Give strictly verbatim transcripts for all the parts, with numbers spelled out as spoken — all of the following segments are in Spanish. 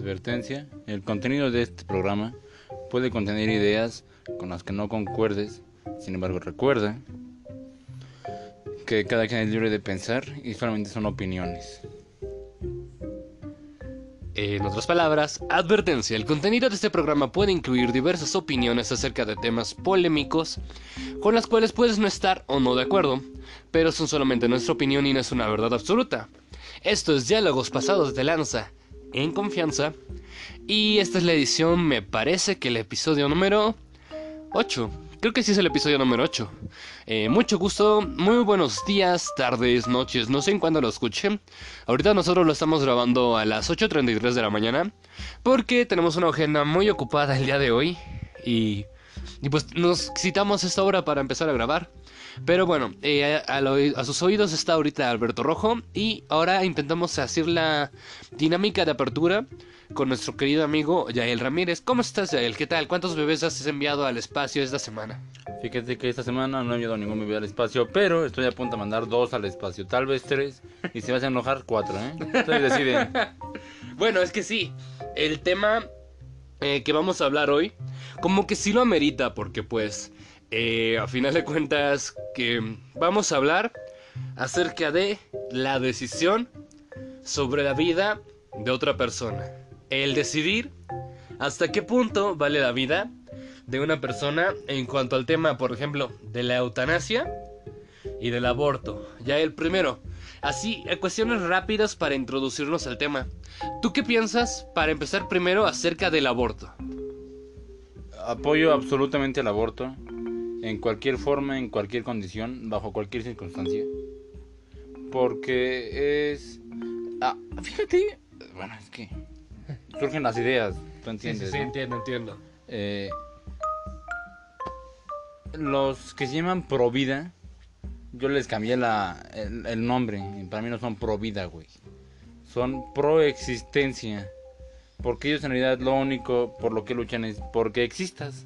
Advertencia: el contenido de este programa puede contener ideas con las que no concuerdes. Sin embargo, recuerda que cada quien es libre de pensar y solamente son opiniones. En otras palabras, advertencia: el contenido de este programa puede incluir diversas opiniones acerca de temas polémicos con las cuales puedes no estar o no de acuerdo, pero son solamente nuestra opinión y no es una verdad absoluta. Esto es Diálogos Pasados de Lanza en Confianza y esta es la edición, me parece que el episodio número ocho. Creo que sí es el episodio número ocho. Eh, mucho gusto, muy buenos días, tardes, noches, no sé en cuándo lo escuchen. Ahorita nosotros lo estamos grabando a las ocho treinta y tres de la mañana porque tenemos una agenda muy ocupada el día de hoy y, y pues nos citamos esta hora para empezar a grabar. Pero bueno, eh, a, a, a sus oídos está ahorita Alberto Rojo y ahora intentamos hacer la dinámica de apertura con nuestro querido amigo Yael Ramírez. ¿Cómo estás, Yael? ¿Qué tal? ¿Cuántos bebés has enviado al espacio esta semana? Fíjate que esta semana no he enviado ningún bebé al espacio, pero estoy a punto de mandar dos al espacio, tal vez tres, y si vas a enojar, cuatro, ¿eh? Ustedes deciden. Bueno, es que sí, el tema eh, que vamos a hablar hoy, como que sí lo amerita, porque pues, eh, a final de cuentas, que vamos a hablar acerca de la decisión sobre la vida de otra persona. El decidir hasta qué punto vale la vida de una persona en cuanto al tema, por ejemplo, de la eutanasia y del aborto. Ya el primero, así, cuestiones rápidas para introducirnos al tema. ¿Tú qué piensas, para empezar primero, acerca del aborto? Apoyo absolutamente el aborto, en cualquier forma, en cualquier condición, bajo cualquier circunstancia. Porque es... Ah, fíjate, bueno, es que surgen las ideas, tú entiendes. Sí, sí, sí, ¿no? entiendo, entiendo. Eh, los que se llaman pro vida, yo les cambié la, el, el nombre. Para mí no son pro vida, güey. Son pro existencia. Porque ellos en realidad lo único por lo que luchan es porque existas.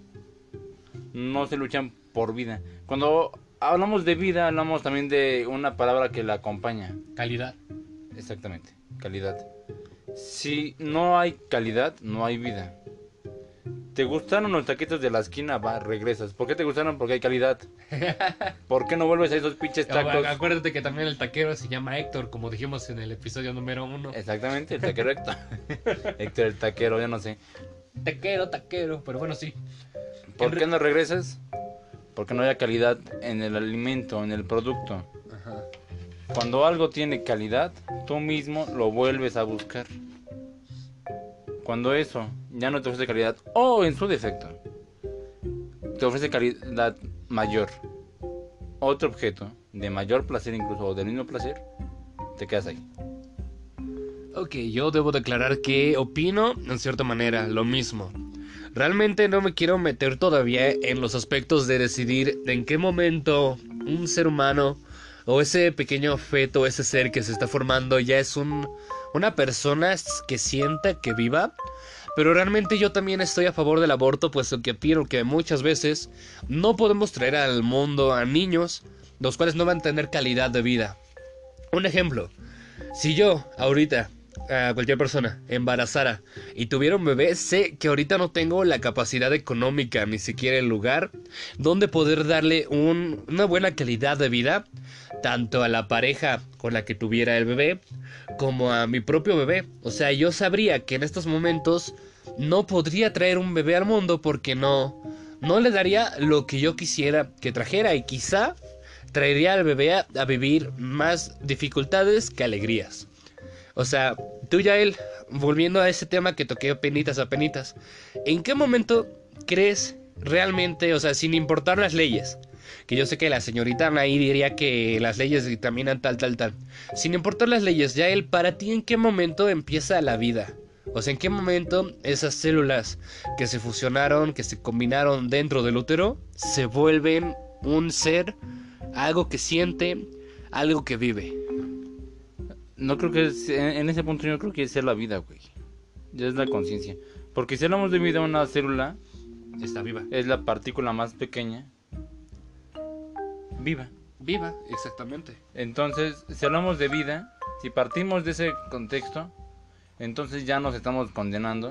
No se luchan por vida. Cuando hablamos de vida, hablamos también de una palabra que la acompaña. Calidad. Exactamente, calidad. Si no hay calidad, no hay vida. ¿Te gustaron los taquitos de la esquina? Va, regresas. ¿Por qué te gustaron? Porque hay calidad. ¿Por qué no vuelves a esos pinches tacos? Acuérdate que también el taquero se llama Héctor, como dijimos en el episodio número uno. Exactamente, el taquero Héctor. Héctor el taquero, yo no sé. Taquero, taquero, pero bueno, sí. ¿Por qué no regresas? Porque no haya calidad en el alimento, en el producto. Ajá. Cuando algo tiene calidad, tú mismo lo vuelves a buscar. Cuando eso ya no te ofrece calidad, o en su defecto, te ofrece calidad mayor, otro objeto de mayor placer incluso, o del mismo placer, te quedas ahí. Ok, yo debo declarar que opino, en cierta manera, lo mismo. Realmente no me quiero meter todavía en los aspectos de decidir en qué momento un ser humano o ese pequeño feto, ese ser que se está formando ya es un, una persona que sienta, que viva. Pero realmente yo también estoy a favor del aborto, puesto que opino que muchas veces no podemos traer al mundo a niños los cuales no van a tener calidad de vida. Un ejemplo, si yo ahorita a cualquier persona embarazara y tuviera un bebé, sé que ahorita no tengo la capacidad económica, ni siquiera el lugar donde poder darle un, una buena calidad de vida, tanto a la pareja con la que tuviera el bebé como a mi propio bebé. O sea, yo sabría que en estos momentos no podría traer un bebé al mundo porque no, no le daría lo que yo quisiera que trajera, y quizá traería al bebé a, a vivir más dificultades que alegrías. O sea, tú, Yael, volviendo a ese tema que toqué penitas a penitas, ¿en qué momento crees realmente, o sea, sin importar las leyes, que yo sé que la señorita Anaí diría que las leyes dictaminan tal, tal, tal, sin importar las leyes, Yael, para ti, ¿en qué momento empieza la vida? O sea, ¿en qué momento esas células que se fusionaron, que se combinaron dentro del útero, se vuelven un ser, algo que siente, algo que vive? No creo que es, en, en ese punto yo creo que es ser la vida, güey. Ya es la conciencia. Porque si hablamos de vida, una célula Está viva. es la partícula más pequeña viva. Viva, exactamente. Entonces, si hablamos de vida, si partimos de ese contexto, Entonces ya nos estamos condenando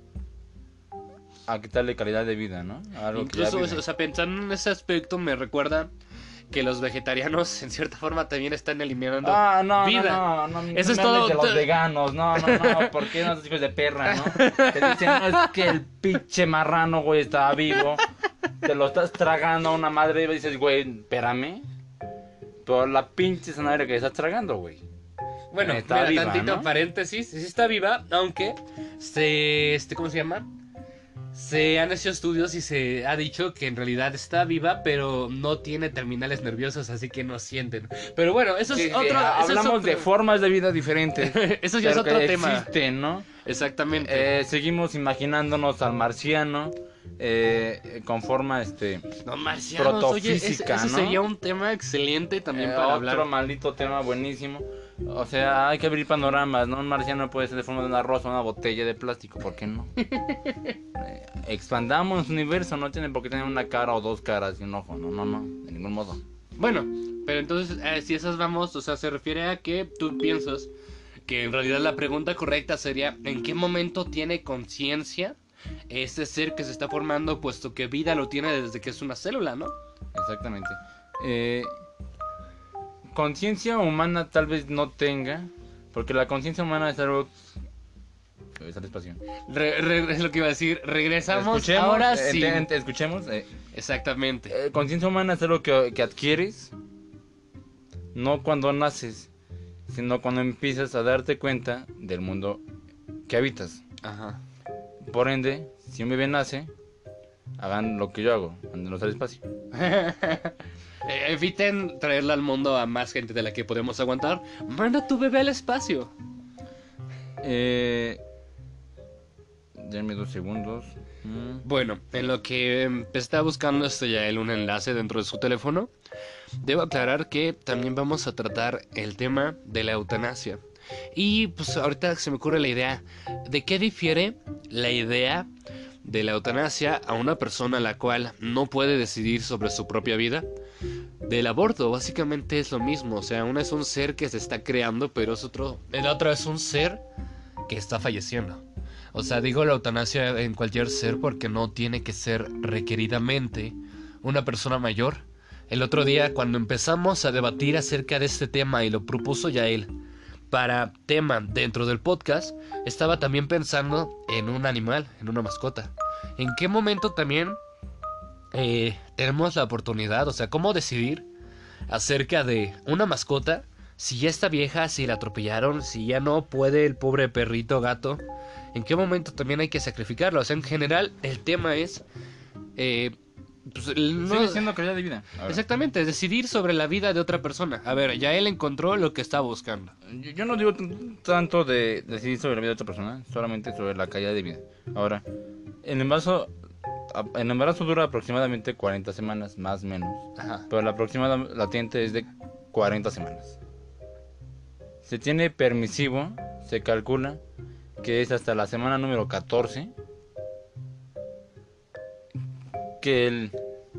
a quitarle calidad de vida, ¿no? A algo que ya Incluso, vive. o sea, pensando en ese aspecto, me recuerda que los vegetarianos, en cierta forma, también están eliminando Ah, no, vida. no, no, no, Eso no es me todo. hables de los to- veganos, no, no, no, ¿por qué no esos hijos de perra, no? Te dicen, no, es que el pinche marrano, güey, estaba vivo, te lo estás tragando a una madre y dices, güey, espérame, pero la pinche zanahoria que estás tragando, güey. Bueno, Está mira, viva, tantito ¿no? paréntesis, sí está viva, aunque se, este, ¿cómo se llama? Se han hecho estudios y se ha dicho que en realidad está viva, pero no tiene terminales nerviosas, así que no sienten. Pero bueno, eso Sí, es sí, otro. eso es hablamos otro- de formas de vida diferentes. Eso ya es pero otro que tema. existen, ¿no? Exactamente. Eh, seguimos imaginándonos al marciano eh, con forma, este, No, marcianos, oye, ese, protofísica, ese ¿no? sería un tema excelente también Eh, para otro hablar. maldito tema buenísimo. O sea, hay que abrir panoramas, ¿no? Un marciano puede ser de forma de una rosa o una botella de plástico, ¿por qué no? Eh, expandamos el universo, no tiene por qué tener una cara o dos caras y un ojo, no, no, no, de ningún modo. Bueno, pero entonces, eh, si esas vamos, o sea, se refiere a que tú piensas que en realidad la pregunta correcta sería: ¿en qué momento tiene conciencia este ser que se está formando, puesto que vida lo tiene desde que es una célula, ¿no? Exactamente. Eh, conciencia humana tal vez no tenga, porque la conciencia humana es algo... Es al espacio. Re- re- es lo que iba a decir. Regresamos Escuchemos, ahora eh, sí. ente- ente- escuchemos. eh, Exactamente. eh, conciencia humana es algo que, que adquieres, no cuando naces, sino cuando empiezas a darte cuenta del mundo que habitas. Ajá. Por ende, si un bebé nace, hagan lo que yo hago, mándenlos al espacio. Eh, Eviten traerla al mundo a más gente de la que podemos aguantar. Manda a tu bebé al espacio. Eh, denme dos segundos. Mm. Bueno, en lo que em, está buscando este Yael un enlace dentro de su teléfono, debo aclarar que también vamos a tratar el tema de la eutanasia. Y pues ahorita se me ocurre la idea de qué difiere la idea de la eutanasia a una persona la cual no puede decidir sobre su propia vida. Del aborto, básicamente es lo mismo, o sea, una es un ser que se está creando, pero es otro, el otro es un ser que está falleciendo. O sea, digo la eutanasia en cualquier ser porque no tiene que ser requeridamente una persona mayor. El otro día, cuando empezamos a debatir acerca de este tema y lo propuso Yael para tema dentro del podcast, estaba también pensando en un animal, en una mascota. ¿En qué momento también eh, tenemos la oportunidad, o sea, cómo decidir acerca de una mascota? Si ya está vieja, si la atropellaron, si ya no puede el pobre perrito gato, ¿en qué momento también hay que sacrificarlo? O sea, en general, el tema es... Eh, pues, el- no- Sigue siendo calidad de vida. A ver, Exactamente, decidir sobre la vida de otra persona. A ver, ya él encontró lo que estaba buscando. Yo, yo no digo t- tanto de decidir sobre la vida de otra persona, solamente sobre la calidad de vida. Ahora, el embarazo, a- el embarazo dura aproximadamente cuarenta semanas, más o menos. Ajá. Pero la aproximada latente es de cuarenta semanas. Se tiene permisivo, se calcula que es hasta la semana número catorce que el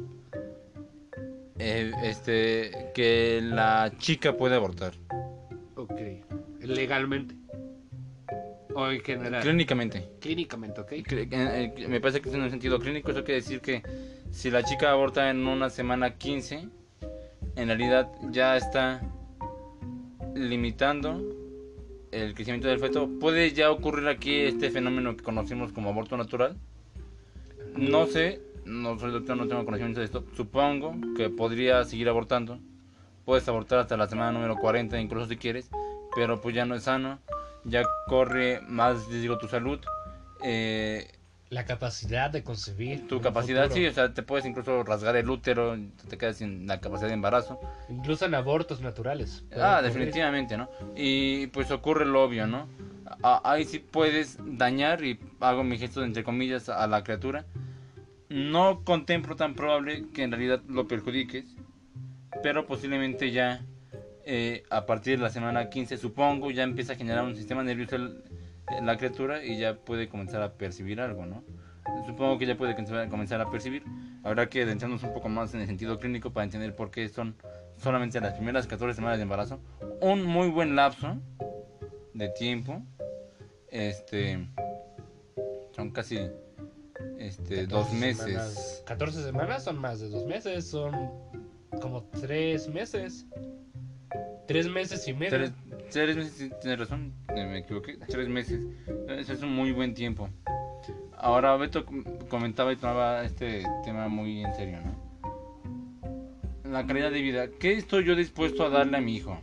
eh, este que la chica puede abortar Ok. Legalmente. O en general. clínicamente. Clínicamente, ok. Cl- eh, eh, Me parece que es en el sentido clínico. Eso quiere decir que si la chica aborta en una semana quince, en realidad ya está limitando el crecimiento del feto. Puede ya ocurrir aquí este fenómeno que conocemos como aborto natural. No sé, no soy doctor, no tengo conocimiento de esto. Supongo que podría seguir abortando. Puedes abortar hasta la semana número cuarenta, incluso si quieres, pero pues ya no es sano. Ya corre más riesgo tu salud. Eh, La capacidad de concebir. tu un capacidad, futuro. sí, o sea, te puedes incluso rasgar el útero, te quedas sin la capacidad de embarazo. Incluso en abortos naturales. puede Ah, ocurrir. definitivamente, ¿no? Y pues ocurre lo obvio, ¿no? A- ahí sí puedes dañar, y hago mi gesto entre comillas, a la criatura. No contemplo tan probable que en realidad lo perjudiques, pero posiblemente ya eh, a partir de la semana quince, supongo, ya empieza a generar un sistema nervioso el- la criatura y ya puede comenzar a percibir algo, ¿no? Supongo que ya puede comenzar a percibir. Habrá que adentrarnos un poco más en el sentido clínico para entender por qué son solamente las primeras catorce semanas de embarazo. Un muy buen lapso de tiempo este, son casi, este, dos catorce meses. Semanas. catorce semanas son más de dos meses, son como tres meses. Tres meses y medio. Tres, tres meses, tienes razón, me equivoqué, tres meses. Eso es un muy buen tiempo. Ahora Beto comentaba y tomaba este tema muy en serio, ¿no? La calidad de vida. ¿Qué estoy yo dispuesto a darle a mi hijo?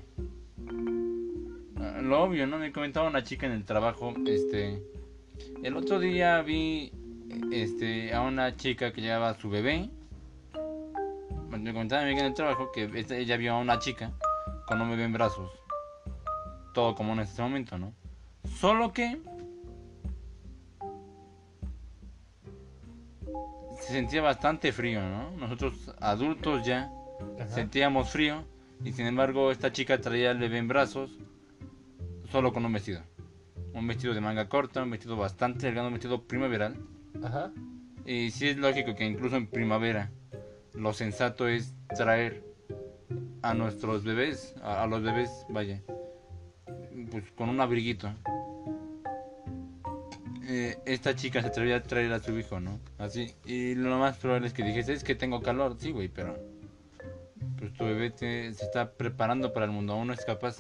Lo obvio, ¿no? Me comentaba una chica en el trabajo, este... El otro día vi, este, a una chica que llevaba a su bebé. Me comentaba mi amiga en el trabajo que ella vio a una chica con un bebé en brazos. Todo como en este momento, ¿no? Solo que se sentía bastante frío, ¿no? Nosotros adultos ya Ajá. sentíamos frío y sin embargo esta chica traía al bebé en brazos solo con un vestido. Un vestido de manga corta, un vestido bastante delgado, un vestido primaveral. Ajá. Y sí es lógico que incluso en primavera lo sensato es traer a nuestros bebés, a, a los bebés, vaya, pues con un abriguito. Eh, esta chica se atrevía a traer a su hijo, ¿no? Así. Y lo más probable es que dijese, es que tengo calor, sí, güey, pero pues tu bebé te, se está preparando para el mundo, aún no es capaz.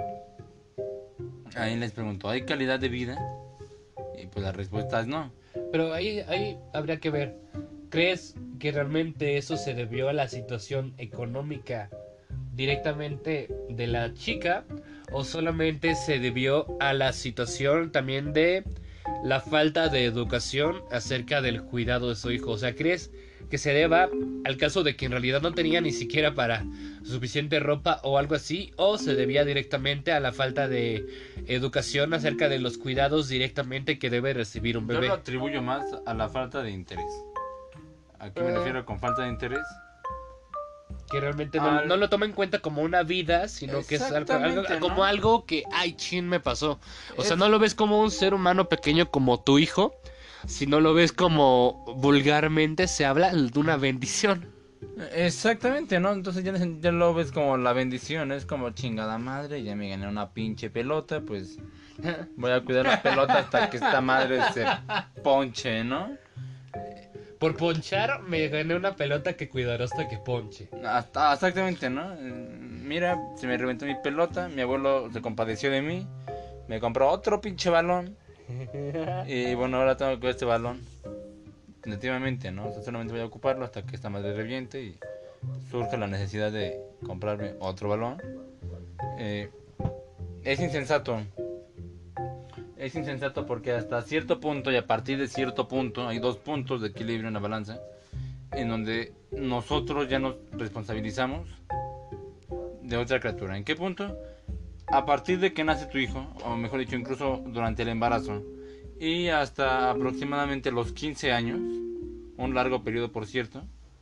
Ahí les pregunto, ¿hay calidad de vida? Y pues la respuesta es no. Pero ahí, ahí habría que ver. ¿Crees que realmente eso se debió a la situación económica directamente de la chica? ¿O solamente se debió a la situación también de la falta de educación acerca del cuidado de su hijo? O sea, ¿crees que se deba al caso de que en realidad no tenía ni siquiera para suficiente ropa o algo así? ¿O se debía directamente a la falta de educación acerca de los cuidados directamente que debe recibir un Yo bebé? lo atribuyo más a la falta de interés. ¿A qué me Eh. refiero con falta de interés? Que realmente no, Al- no lo toma en cuenta como una vida, sino que es algo, algo- Exactamente, ¿no? como algo que, ay, chin, me pasó. O sea, Es- no lo ves como un ser humano pequeño como tu hijo, sino lo ves como vulgarmente se habla de una bendición. Exactamente, ¿no? Entonces ya, ya lo ves como la bendición, es como chingada madre, ya me gané una pinche pelota, pues voy a cuidar la pelota hasta que esta madre se ponche, ¿no? Por ponchar me gané una pelota que cuidaré hasta que ponche. Hasta, exactamente, ¿no? Eh, Mira, se me reventó mi pelota, mi abuelo se compadeció de mí, me compró otro pinche balón y bueno, ahora tengo que cuidar este balón. Definitivamente, ¿no? O sea, solamente voy a ocuparlo hasta que esta madre reviente y surge la necesidad de comprarme otro balón. Eh, es insensato. Es insensato porque hasta cierto punto y a partir de cierto punto hay dos puntos de equilibrio en la balanza en donde nosotros ya nos responsabilizamos de otra criatura. ¿En qué punto? A partir de que nace tu hijo, o mejor dicho, incluso durante el embarazo y hasta aproximadamente los quince años, un largo periodo por cierto,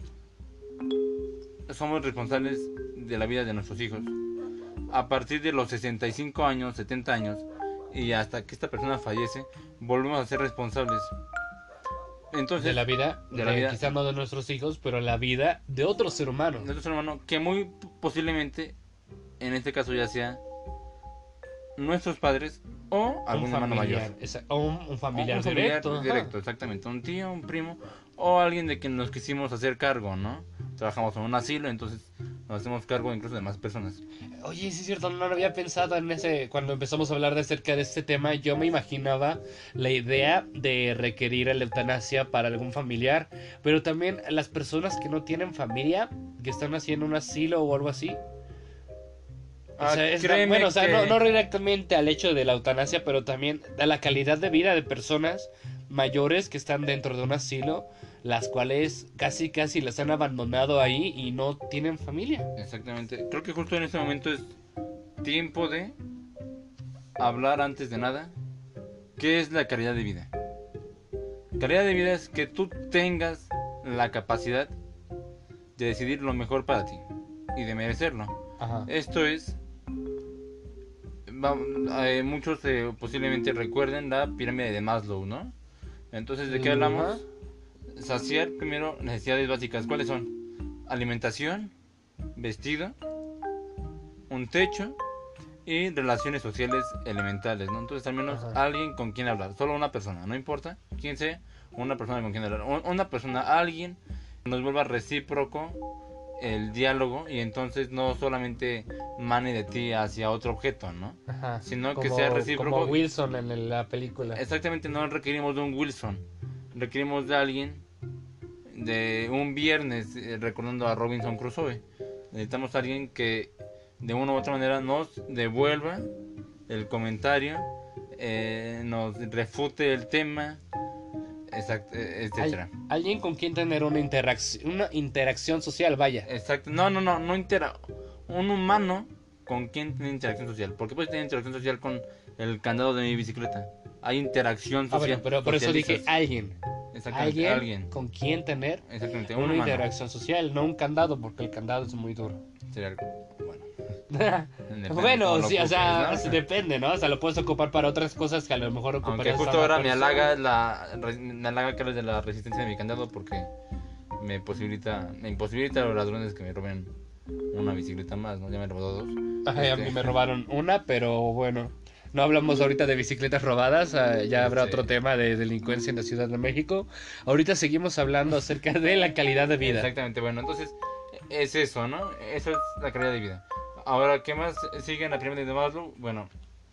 somos responsables de la vida de nuestros hijos. A partir de los sesenta y cinco años, setenta años y hasta que esta persona fallece, volvemos a ser responsables. Entonces, De la vida, de la vida. quizá no de nuestros hijos, pero la vida de otro ser humano. de nuestro hermano, que muy posiblemente, en este caso ya sea nuestros padres o algún Un hermano familiar, mayor. esa- o un, un familiar, Un familiar directo. ajá. directo, exactamente. Un tío, un primo o alguien de quien nos quisimos hacer cargo, ¿no? Trabajamos en un asilo, entonces nos hacemos cargo incluso de más personas. Oye, sí es cierto, no lo había pensado en ese. Cuando empezamos a hablar de acerca de este tema, yo me imaginaba la idea de requerir la eutanasia para algún familiar, pero también las personas que no tienen familia, que están haciendo un asilo o algo así. O Ah, sea, es la- créeme bueno, o sea, que- no, no directamente al hecho de la eutanasia, pero también a la calidad de vida de personas mayores que están dentro de un asilo, las cuales casi casi las han abandonado ahí y no tienen familia. Exactamente. Creo que justo en este momento es tiempo de hablar antes de nada. ¿Qué es la calidad de vida? Calidad de vida es que tú tengas la capacidad de decidir lo mejor para ti y de merecerlo. Ajá. Esto es, va- eh, muchos eh, posiblemente recuerden la pirámide de Maslow, ¿no? Entonces, ¿de qué hablamos? Saciar primero necesidades básicas. ¿Cuáles son? Alimentación, vestido, un techo y relaciones sociales elementales, ¿no? Entonces al menos Ajá. alguien con quien hablar, solo una persona, no importa quién sea, una persona con quien hablar, Un- una persona, alguien que nos vuelva recíproco el diálogo y entonces no solamente mane de ti hacia otro objeto, ¿no? Ajá. Sino que Como, sea como recíproco. Wilson en el- la película. Exactamente, no requerimos de un Wilson, requerimos de alguien de un viernes, eh, recordando a Robinson Crusoe. Necesitamos a alguien que de una u otra manera nos devuelva el comentario, eh, nos refute el tema, exact, eh, etcétera. Al- alguien con quien tener una interacción, una interacción social, vaya. Exacto, no, no, no, no intera un humano con quien tiene interacción social. Porque puedes tener interacción social con el candado de mi bicicleta. Hay interacción Ah, bueno, social. pero por eso dije socializas. alguien. Exactamente, Alguien, alguien. con quien tener Exactamente, un una humano. interacción social, no un candado, porque el candado es muy duro. Sería algo, bueno. Depende Bueno, cómo lo sí, o sea, ocupes, ¿no? sí, depende, ¿no? O sea, lo puedes ocupar para otras cosas que a lo mejor Aunque ocuparías justo para ahora una me persona. halaga la re- me halaga que hables de la resistencia de mi candado porque me posibilita me imposibilita a los ladrones que me roben una bicicleta más, ¿no? Ya me he robado dos. Ay, a Este, mí me robaron una, pero bueno, no hablamos ahorita de bicicletas robadas, ah, ya habrá Sí. otro tema de delincuencia en la Ciudad de México. Ahorita seguimos hablando acerca de la calidad de vida. Exactamente, bueno, entonces es eso, ¿no? Eso es la calidad de vida. Ahora, ¿qué más sigue en la pirámide de Maslow? Bueno,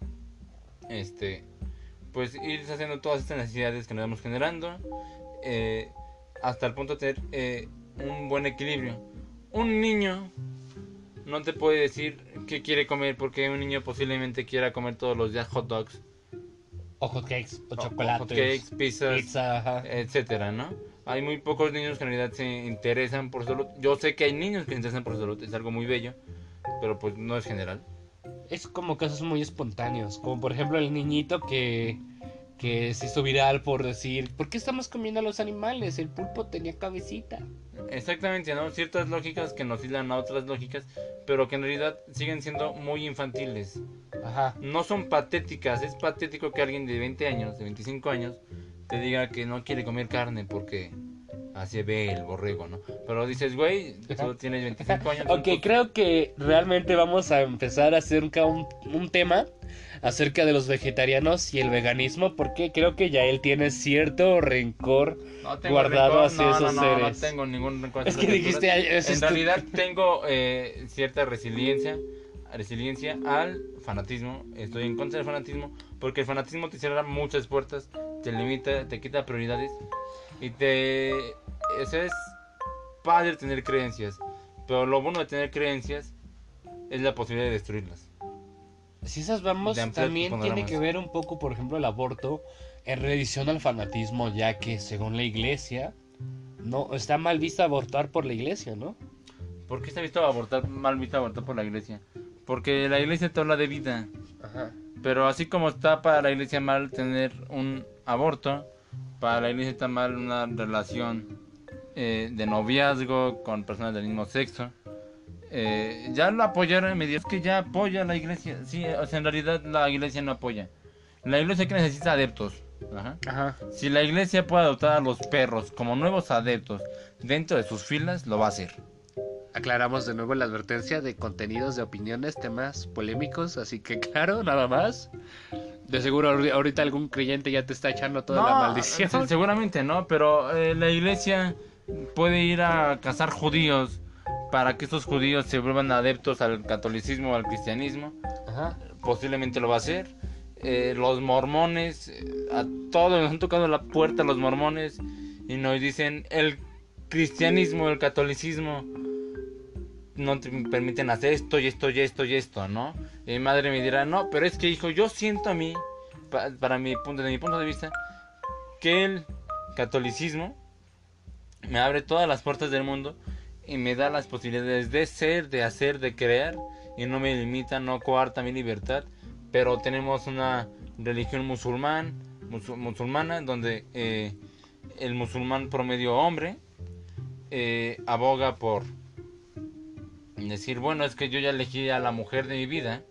este, pues ir haciendo todas estas necesidades que nos vamos generando, eh, hasta el punto de tener eh, un buen equilibrio. Un niño no te puede decir qué quiere comer porque un niño posiblemente quiera comer todos los días hot dogs, O hotcakes, o o- chocolates, hot cakes, pizzas, pizza, ajá. etcétera, ¿no? Hay muy pocos niños que en realidad se interesan por su salud. Yo sé que hay niños que se interesan por su salud, es algo muy bello, pero pues no es general. Es como casos muy espontáneos, como por ejemplo el niñito que, que se hizo viral por decir, ¿por qué estamos comiendo a los animales? El pulpo tenía cabecita. Exactamente, ¿no? Ciertas lógicas que nos hilan a otras lógicas, pero que en realidad siguen siendo muy infantiles. Ajá. No son patéticas, es patético que alguien de veinte años, de veinticinco años, te diga que no quiere comer carne porque así ve el borrego, ¿no? Pero dices, güey, tú tienes veinticinco años. Ok, entonces- creo que realmente vamos a empezar a hacer un, un, un tema acerca de los vegetarianos y el veganismo, porque creo que ya él tiene cierto rencor No tengo guardado rencor, hacia no, esos no, no, seres. no tengo ningún rencor. Es hacia que esas dijiste, criaturas. "Ay, ese en es tu-". realidad tengo eh, cierta resiliencia, resiliencia al fanatismo. Estoy en contra del fanatismo porque el fanatismo te cierra muchas puertas, te limita, te quita prioridades y te... Eso es padre tener creencias, pero lo bueno de tener creencias es la posibilidad de destruirlas. Si esas vamos, De ampliar también tus tiene panoramas. que ver un poco, por ejemplo, el aborto en relación al fanatismo, ya que según la iglesia, no está mal visto abortar por la iglesia, ¿no? ¿Por qué se ha visto abortar, mal visto abortar por la iglesia? Porque la iglesia te habla de vida. Ajá. Pero así como está para la iglesia mal tener un aborto, para la iglesia está mal una relación eh, de noviazgo con personas del mismo sexo. Eh, ya lo apoyaron, me dijo que ya apoya la iglesia. Sí, o sea, en realidad la iglesia no apoya. La iglesia que necesita adeptos. Ajá. Ajá. Si la iglesia puede adoptar a los perros como nuevos adeptos dentro de sus filas, lo va a hacer. Aclaramos de nuevo la advertencia de contenidos, de opiniones, temas polémicos, así que claro, nada más. De seguro ahori- ahorita algún creyente ya te está echando toda la maldición. se- seguramente no, pero eh, la iglesia puede ir a cazar judíos para que estos judíos se vuelvan adeptos al catolicismo o al cristianismo. Ajá. Posiblemente lo va a hacer. Eh, los mormones, eh, a todos nos han tocado la puerta los mormones y nos dicen el cristianismo, el catolicismo no te permiten hacer esto y esto y esto y esto, ¿no? Y mi madre me dirá, no, pero es que hijo, yo siento a mí, pa- para mi punto, de mi punto de vista, que el catolicismo me abre todas las puertas del mundo y me da las posibilidades de ser, de hacer, de crear y no me limita, no coarta mi libertad. Pero tenemos una religión musulmán, musu- musulmana donde eh, el musulmán promedio hombre eh, aboga por decir, bueno, es que yo ya elegí a la mujer de mi vida,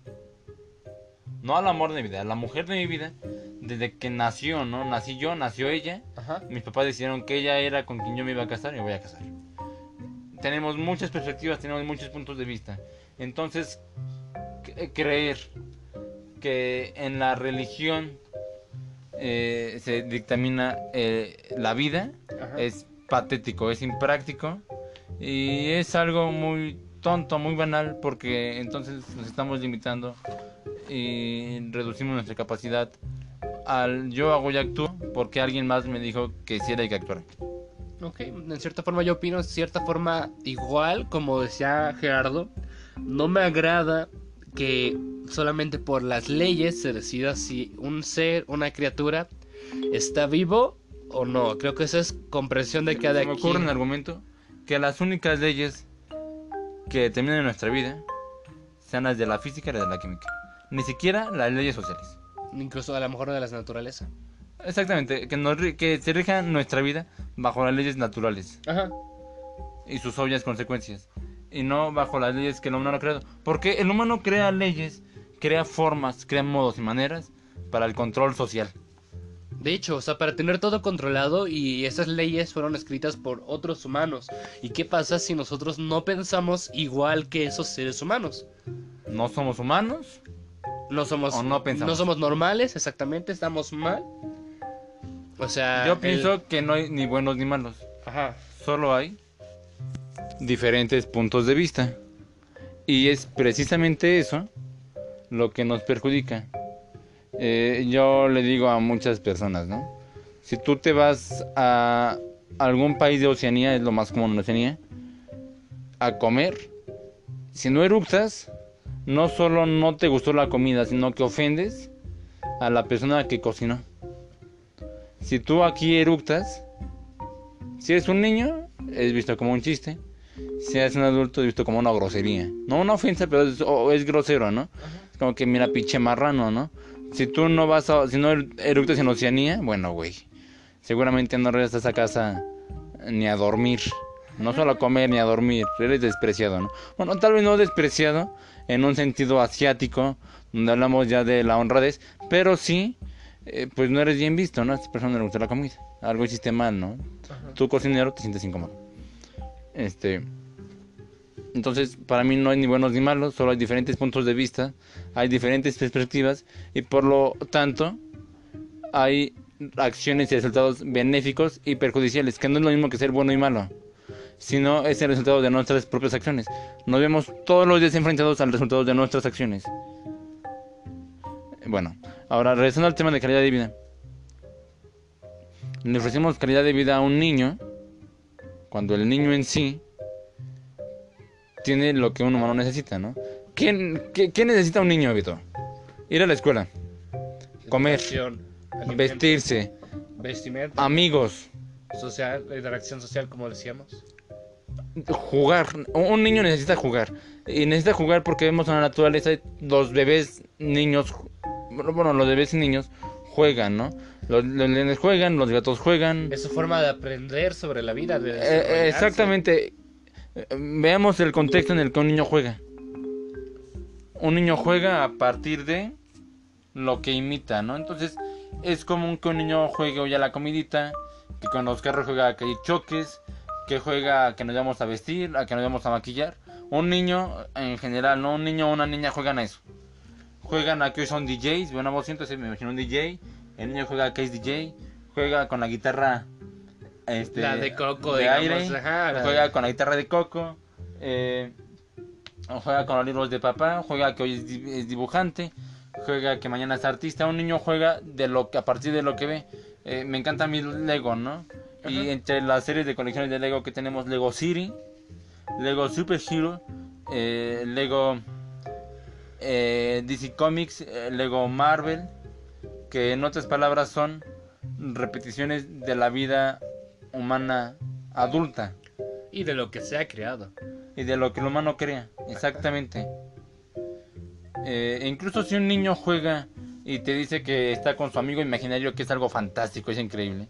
no al amor de mi vida, a la mujer de mi vida, desde que nació, ¿no? Nací yo, nació ella, Ajá. mis papás decidieron que ella era con quien yo me iba a casar y me voy a casar. Tenemos muchas perspectivas, tenemos muchos puntos de vista. Entonces, c- creer que en la religión eh, se dictamina eh, la vida Ajá. es patético, es impráctico y es algo muy tonto, muy banal, porque entonces nos estamos limitando y reducimos nuestra capacidad al yo hago y actúo porque alguien más me dijo que sí era hay que actuar. Ok, en cierta forma yo opino, en cierta forma igual, como decía Gerardo, no me agrada que solamente por las leyes se decida si un ser, una criatura, está vivo o no. Creo que esa es comprensión de cada Se me ocurre quien. un argumento que las únicas leyes que determinan nuestra vida sean las de la física y las de la química, ni siquiera las leyes sociales. Incluso a lo mejor de la naturaleza. Exactamente, que, nos, ri- que se rija nuestra vida bajo las leyes naturales Ajá. y sus obvias consecuencias, y no bajo las leyes que el humano ha creado. Porque el humano crea leyes, crea formas, crea modos y maneras para el control social. De hecho, o sea, para tener todo controlado y esas leyes fueron escritas por otros humanos. ¿Y qué pasa si nosotros no pensamos igual que esos seres humanos? No somos humanos, No somos, O no pensamos. no somos normales, exactamente, estamos mal. O sea, yo el- pienso que no hay ni buenos ni malos, Ajá. solo hay diferentes puntos de vista. Y es precisamente eso lo que nos perjudica. Eh, yo le digo a muchas personas, ¿no? Si tú te vas a algún país de Oceanía, es lo más común en Oceanía, a comer, si no eructas, no solo no te gustó la comida, sino que ofendes a la persona que cocinó. Si tú aquí eructas, si eres un niño, es visto como un chiste. Si eres un adulto, es visto como una grosería. No una ofensa, pero es, o es grosero, ¿no? Es como que mira, pinche marrano, ¿no? Si tú no vas a, si no eructas en Oceanía, bueno, güey, seguramente no regresas a casa ni a dormir. No solo a comer ni a dormir, eres despreciado, ¿no? Bueno, tal vez no despreciado en un sentido asiático, donde hablamos ya de la honradez, pero sí, eh, pues no eres bien visto, ¿no? A esta persona no le gusta la comida. Algo hiciste mal, ¿no? Ajá. Tu cocinero te sientes incómodo. Este, entonces, para mí no hay ni buenos ni malos, solo hay diferentes puntos de vista, hay diferentes perspectivas y por lo tanto hay acciones y resultados benéficos y perjudiciales, que no es lo mismo que ser bueno y malo, sino es el resultado de nuestras propias acciones. Nos vemos todos los días enfrentados al resultado de nuestras acciones. Bueno, ahora regresando al tema de calidad de vida. Le ofrecemos calidad de vida a un niño cuando el niño en sí tiene lo que un humano necesita, ¿no? ¿Qué, qué, qué necesita un niño, Vito? Ir a la escuela, comer, Educación, alimento, vestirse, vestimenta, amigos, social, interacción social, como decíamos. jugar. Un niño necesita jugar. Y necesita jugar porque vemos en la naturaleza los bebés niños, bueno, los bebés y niños juegan, ¿no? Los, los leones juegan, los gatos juegan. Es su forma de aprender sobre la vida, de Eh, desarrollarse. exactamente. Eh, Veamos el contexto en el que un niño juega. Un niño juega a partir de lo que imita, ¿no? Entonces es común que un niño juegue hoy a la comidita, que con los carros juega a que hay choques, que juega a que nos vamos a vestir, a que nos vamos a maquillar. Un niño en general, ¿no? Un niño o una niña juegan a eso. Juegan a que hoy son D Js, bueno, vos siento, me imagino un D J. El niño juega a que es D J, juega con la guitarra este, La de Coco, de digamos, aire, ajá, la juega de- con la guitarra de Coco, eh, juega con los libros de papá, juega que hoy es, di- es dibujante, juega que mañana es artista. Un niño juega de lo que a partir de lo que ve. Eh, me encanta mi Lego, ¿no? Y Ajá. entre las series de colecciones de Lego que tenemos, Lego City, Lego Super Hero, eh, Lego eh, D C Comics, eh, Lego Marvel, que en otras palabras son repeticiones de la vida humana adulta Y de lo que se ha creado. y de lo que el humano crea, exactamente. Eh, e incluso si un niño juega y te dice que está con su amigo imaginario, que es algo fantástico, es increíble,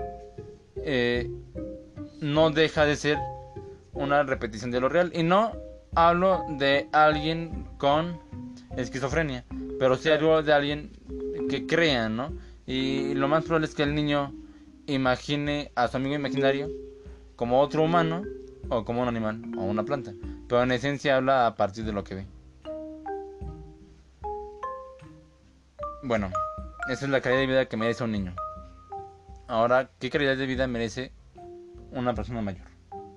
eh, no deja de ser una repetición de lo real. Y no hablo de alguien con esquizofrenia, pero sí hablo de alguien que crea, ¿no? Y lo más probable es que el niño imagine a su amigo imaginario como otro humano o como un animal o una planta, pero en esencia habla a partir de lo que ve. Bueno, esa es la calidad de vida que merece un niño. Ahora, ¿qué calidad de vida merece una persona mayor?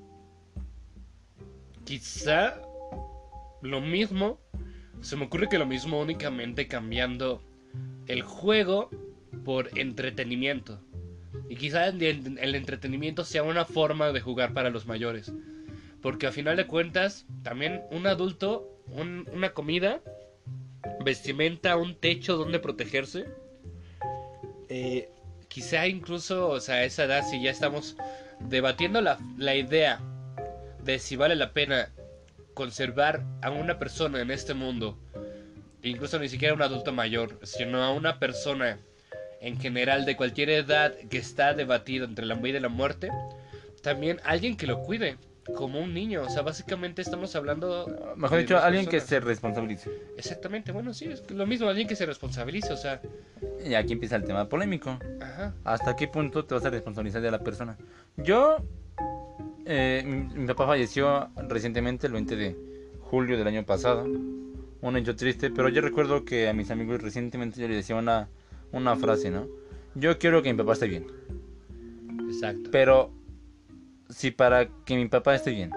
Quizá lo mismo, se me ocurre que lo mismo únicamente cambiando el juego por entretenimiento. Y quizá el, el entretenimiento sea una forma de jugar para los mayores. Porque a final de cuentas, también un adulto, un, una comida, vestimenta, un techo donde protegerse. Eh, quizá incluso, o sea, a esa edad, si ya estamos debatiendo la, la idea de si vale la pena conservar a una persona en este mundo, incluso ni siquiera a un adulto mayor, sino a una persona en general de cualquier edad que está debatido entre la vida y la muerte, también alguien que lo cuide, como un niño. O sea, básicamente estamos hablando... Mejor de dicho, dos alguien que personas. se responsabilice. Exactamente, bueno, sí, es lo mismo, alguien que se responsabilice, o sea... Y aquí empieza el tema polémico. Ajá. ¿Hasta qué punto te vas a responsabilizar de la persona? Yo, eh, mi, mi papá falleció recientemente, el veinte de julio del año pasado. Un hecho triste, pero yo recuerdo que a mis amigos recientemente yo les decía una, una frase, ¿no? Yo quiero que mi papá esté bien. Exacto. Pero si para que mi papá esté bien,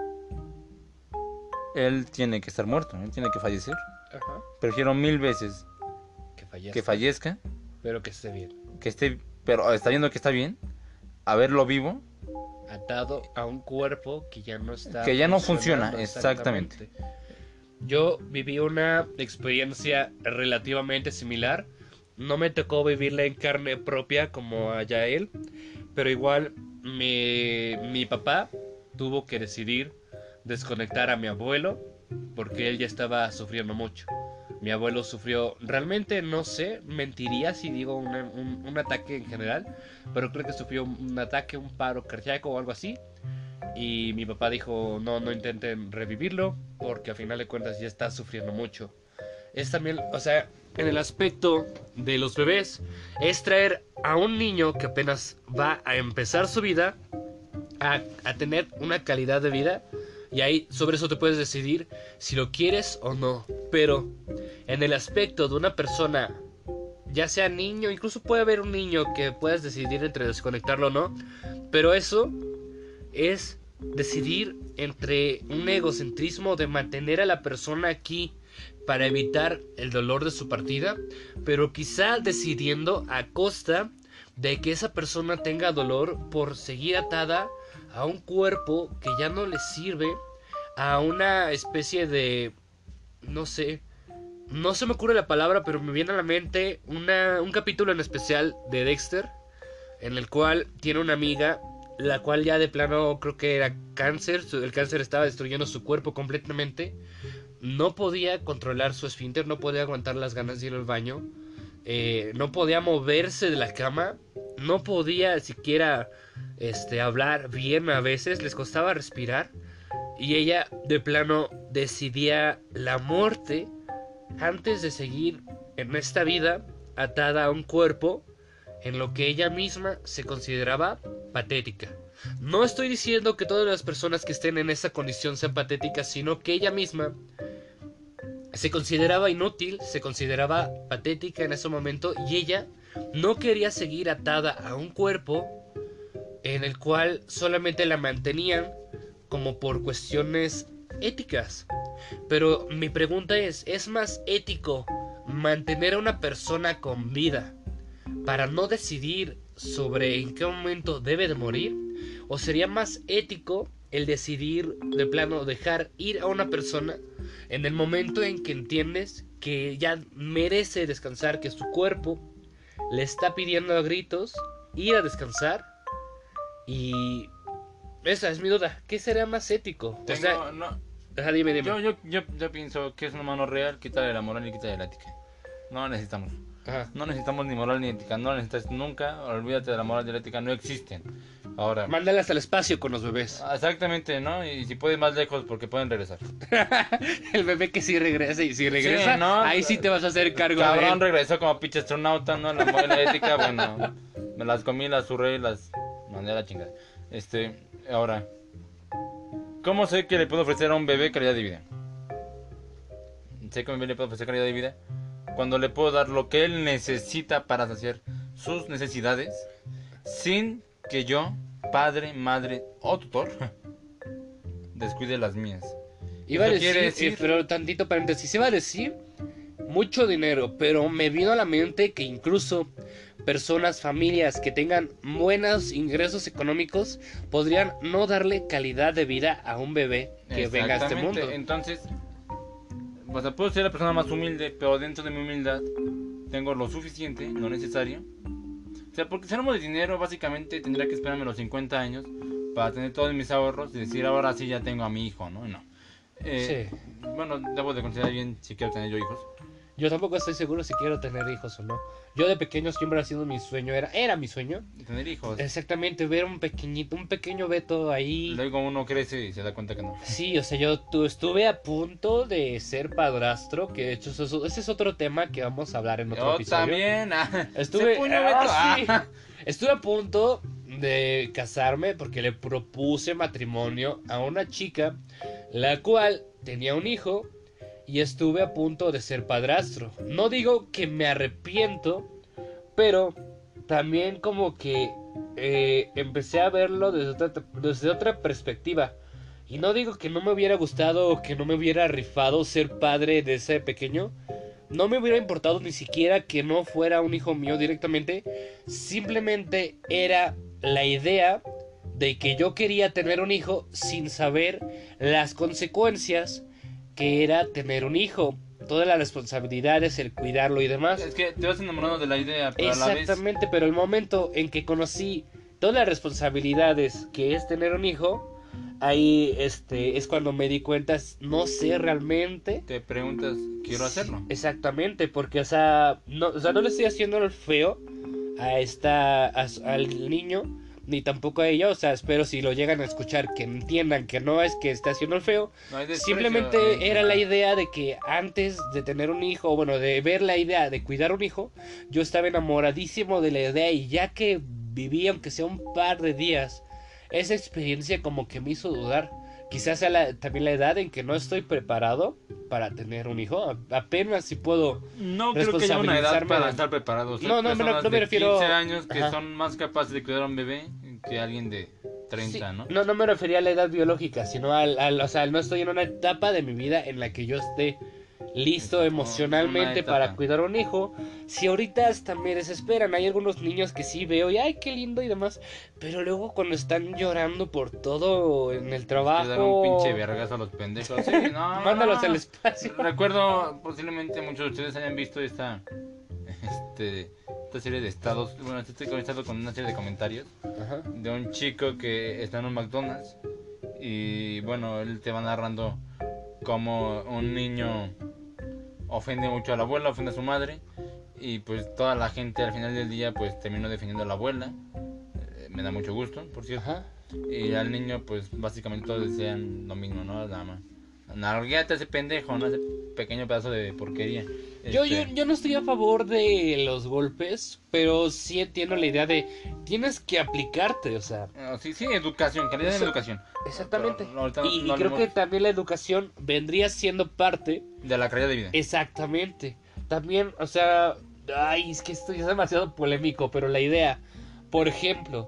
él tiene que estar muerto, él tiene que fallecer, Ajá. prefiero mil veces Que fallezca. que fallezca, Pero que esté bien. que esté, pero está viendo que está bien, a verlo vivo, Atado a un cuerpo que ya no está... que ya no funciona, funcionando exactamente. Yo viví una experiencia relativamente similar. No me tocó vivirla en carne propia como a Yael, pero igual mi, mi papá tuvo que decidir desconectar a mi abuelo porque él ya estaba sufriendo mucho. Mi abuelo sufrió, realmente no sé, mentiría si digo una- un, un ataque en general, pero creo que sufrió un ataque, un paro cardíaco o algo así. Y mi papá dijo, no, no intenten revivirlo, porque a final de cuentas ya está sufriendo mucho. Es también, o sea, en el aspecto de los bebés, es traer a un niño que apenas va a empezar su vida a, a tener una calidad de vida. Y ahí sobre eso te puedes decidir si lo quieres o no. Pero en el aspecto de una persona, ya sea niño, incluso puede haber un niño que puedas decidir entre desconectarlo o no. Pero eso es decidir entre un egocentrismo de mantener a la persona aquí para evitar el dolor de su partida, pero quizá decidiendo a costa de que esa persona tenga dolor por seguir atada a un cuerpo que ya no le sirve, a una especie de, no sé, no se me ocurre la palabra, pero me viene a la mente una, un capítulo en especial de Dexter, en el cual tiene una amiga, la cual ya de plano creo que era cáncer, el cáncer estaba destruyendo su cuerpo completamente, no podía controlar su esfínter, no podía aguantar las ganas de ir al baño, eh, no podía moverse de la cama, no podía siquiera este, hablar bien a veces, les costaba respirar, y ella de plano decidía la muerte antes de seguir en esta vida atada a un cuerpo en lo que ella misma se consideraba patética. No estoy diciendo que todas las personas que estén en esa condición sean patéticas, sino que ella misma se consideraba inútil, se consideraba patética en ese momento y ella no quería seguir atada a un cuerpo en el cual solamente la mantenían como por cuestiones éticas. Pero mi pregunta es, ¿es más ético mantener a una persona con vida para no decidir sobre en qué momento debe de morir? ¿O sería más ético el decidir de plano dejar ir a una persona en el momento en que entiendes que ya merece descansar, que su cuerpo le está pidiendo a gritos ir a descansar? Y esa es mi duda, ¿qué será más ético? Tengo, O sea, no, ajá, dime, dime. yo, yo, yo, yo pienso que es un humano real, quítale la moral y quítale la ética. No la necesitamos. Ajá. No necesitamos ni moral ni ética, no la necesitas nunca, olvídate de la moral y la ética, no existen. Ahora, Mándalas al espacio con los bebés. exactamente, ¿no? Y si puedes más lejos porque pueden regresar. El bebé que sí regresa y si regresa, Sí, ¿no? ahí sí te vas a hacer cargo de Cabrón él. regresó como pinche astronauta, ¿no? La moral y la ética, bueno, me las comí, las zurré y las mandé a la chingada. Este, ahora, ¿cómo sé que le puedo ofrecer a un bebé calidad de vida? Sé que a un bebé le puedo ofrecer calidad de vida cuando le puedo dar lo que él necesita para saciar sus necesidades, sin que yo, padre, madre o tutor, descuide las mías. Iba a Eso decir, quiere eh, decir- pero tantito paréntesis, iba a decir mucho dinero, pero me vino a la mente que incluso personas, familias que tengan buenos ingresos económicos podrían no darle calidad de vida a un bebé que venga a este Exactamente. mundo. Entonces, o sea, puedo ser la persona más humilde, pero dentro de mi humildad tengo lo suficiente, lo necesario. O sea, porque si hablamos de dinero, básicamente tendría que esperarme los cincuenta años para tener todos mis ahorros y decir, ahora sí ya tengo a mi hijo, ¿no? No. Eh, Sí. Bueno, debo de considerar bien si quiero tener yo hijos. Yo tampoco estoy seguro si quiero tener hijos o no. Yo de pequeño siempre ha sido mi sueño, era, era mi sueño. Tener hijos. Exactamente, ver un pequeñito, un pequeño Beto ahí. Luego uno crece y se da cuenta que no. Sí, o sea, yo tu- estuve a punto de ser padrastro, que de hecho eso- eso- ese es otro tema que vamos a hablar en otro Yo episodio. también. ah, Estuve, se puñó, ah, Beto, ah. sí. Estuve a punto de casarme porque le propuse matrimonio a una chica, la cual tenía un hijo y estuve a punto de ser padrastro. No digo que me arrepiento, pero también como que eh, empecé a verlo desde otra, desde otra perspectiva. Y no digo que no me hubiera gustado o que no me hubiera rifado ser padre de ese pequeño. No me hubiera importado ni siquiera que no fuera un hijo mío directamente. Simplemente era la idea de que yo quería tener un hijo sin saber las consecuencias que era tener un hijo. Todas las responsabilidades, el cuidarlo y demás. Es que te vas enamorando de la idea, pero a la vez... Exactamente, pero el momento en que conocí todas las responsabilidades que es tener un hijo, ahí este es cuando me di cuenta, no sé realmente. Te preguntas, ¿quiero hacerlo? Exactamente, porque o sea, no, o sea, no le estoy haciendo el feo a esta a su- al niño ni tampoco a ella, o sea, espero si lo llegan a escuchar que entiendan que no es que esté haciendo el feo. No hay desprecio, Simplemente eh. era la idea de que antes de tener un hijo, o bueno, de ver la idea de cuidar un hijo, yo estaba enamoradísimo de la idea y ya que viví, aunque sea un par de días, esa experiencia como que me hizo dudar. Quizás sea la- también la edad en que no estoy preparado para tener un hijo. A- apenas si puedo. No creo que haya una edad responsabilizarme para de- estar preparados. Hay No, no, personas no, no me de refiero- quince años que Ajá. son más capaces de cuidar a un bebé que alguien de treinta, Sí, ¿no? no, no me refería a la edad biológica, sino al, al- o sea, no estoy en una etapa de mi vida en la que yo esté listo Una emocionalmente etapa. para cuidar a un hijo. Si ahorita hasta me desesperan, hay algunos niños que sí veo y ay, qué lindo y demás, pero luego cuando están llorando por todo en el Que dar un trabajo, pinche vergazo a los pendejos. Sí, no, mándalos no. al espacio. Recuerdo, posiblemente muchos de ustedes hayan visto esta, este, esta serie de estados. Bueno, estoy conectado con una serie de comentarios Ajá. de un chico que está en un McDonald's y bueno, él te va narrando cómo un niño ofende mucho a la abuela, ofende a su madre y pues toda la gente al final del día pues terminó defendiendo a la abuela. Eh, me da mucho gusto, por cierto. Ajá. Y al niño pues básicamente todos desean lo mismo, ¿no? Nada más. Nalgueate a ese pendejo, ¿no? Ese pequeño pedazo de porquería. Yo, Este, yo, yo no estoy a favor de los golpes, pero sí entiendo la idea de tienes que aplicarte, o sea, no, sí, sí, educación, calidad de Eso- educación. exactamente. Pero ahorita Y, y no creo hablemos que también la educación vendría siendo parte. de la calidad de vida. Exactamente. También, o sea, ay, es que esto ya es demasiado polémico, pero la idea, por ejemplo,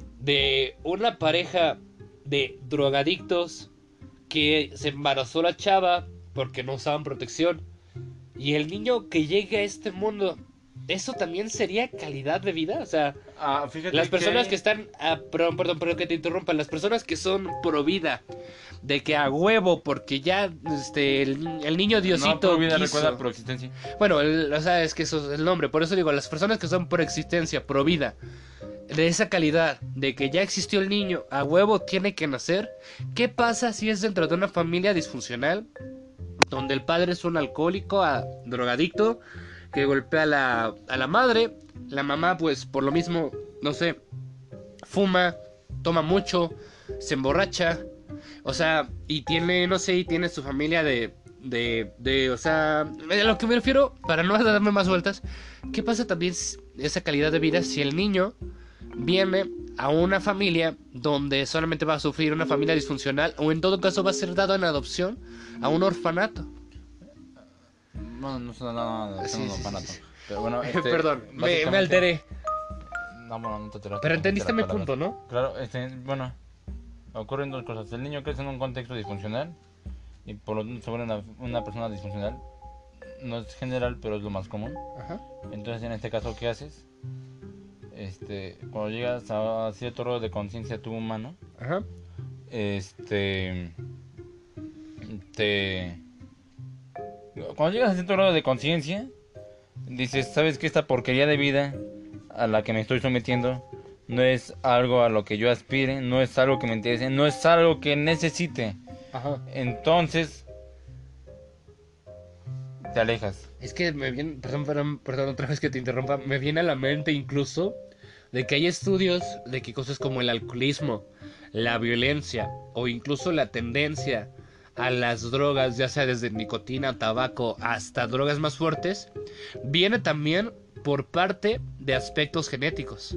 de una pareja de drogadictos que se embarazó la chava porque no usaban protección y el niño que llegue a este mundo, ¿eso también sería calidad de vida? O sea, Ah, fíjate las personas que que están, ah, perdón, perdón, perdón que te interrumpan, las personas que son pro vida, de que a huevo, porque ya este el, el niño Diosito no, pro vida quiso. recuerda pro existencia. Bueno, el- o sea, es que eso es el nombre, por eso digo, las personas que son pro existencia, pro vida, de esa calidad, de que ya existió el niño, a huevo tiene que nacer. ¿Qué pasa si es dentro de una familia disfuncional, donde el padre es un alcohólico, a, drogadicto, que golpea a la, a la madre, la mamá pues por lo mismo, no sé, fuma, toma mucho, se emborracha, o sea, y tiene, no sé, y tiene su familia de, de, de, o sea, a lo que me refiero, para no darme más vueltas, ¿qué pasa también s- esa calidad de vida si el niño viene a una familia donde solamente va a sufrir una familia disfuncional o en todo caso va a ser dado en adopción a un orfanato? no, no sé nada de Sí, sí, sí, orfanato. sí. Pero bueno, este, Perdón, me, me básicamente- alteré. No, bueno, no te alteraste, Pero no te entendiste mi alteraste, punto, ¿no? Claro, este, bueno, ocurren dos cosas. El niño crece en un contexto disfuncional y por lo tanto se vuelve una, una persona disfuncional. No es general, pero es lo más común. Ajá. Entonces, en este caso, ¿qué haces? Este, cuando llegas a cierto grado de conciencia tú humano, Ajá. este, te, cuando llegas a cierto grado de conciencia, dices, ¿sabes qué? Esta porquería de vida a la que me estoy sometiendo no es algo a lo que yo aspire, no es algo que me interese, no es algo que necesite. Ajá. Entonces, te alejas. Es que me viene, perdón, perdón, perdón, otra vez que te interrumpa, me viene a la mente incluso de que hay estudios de que cosas como el alcoholismo, la violencia o incluso la tendencia a las drogas, ya sea desde nicotina, tabaco hasta drogas más fuertes, viene también por parte de aspectos genéticos.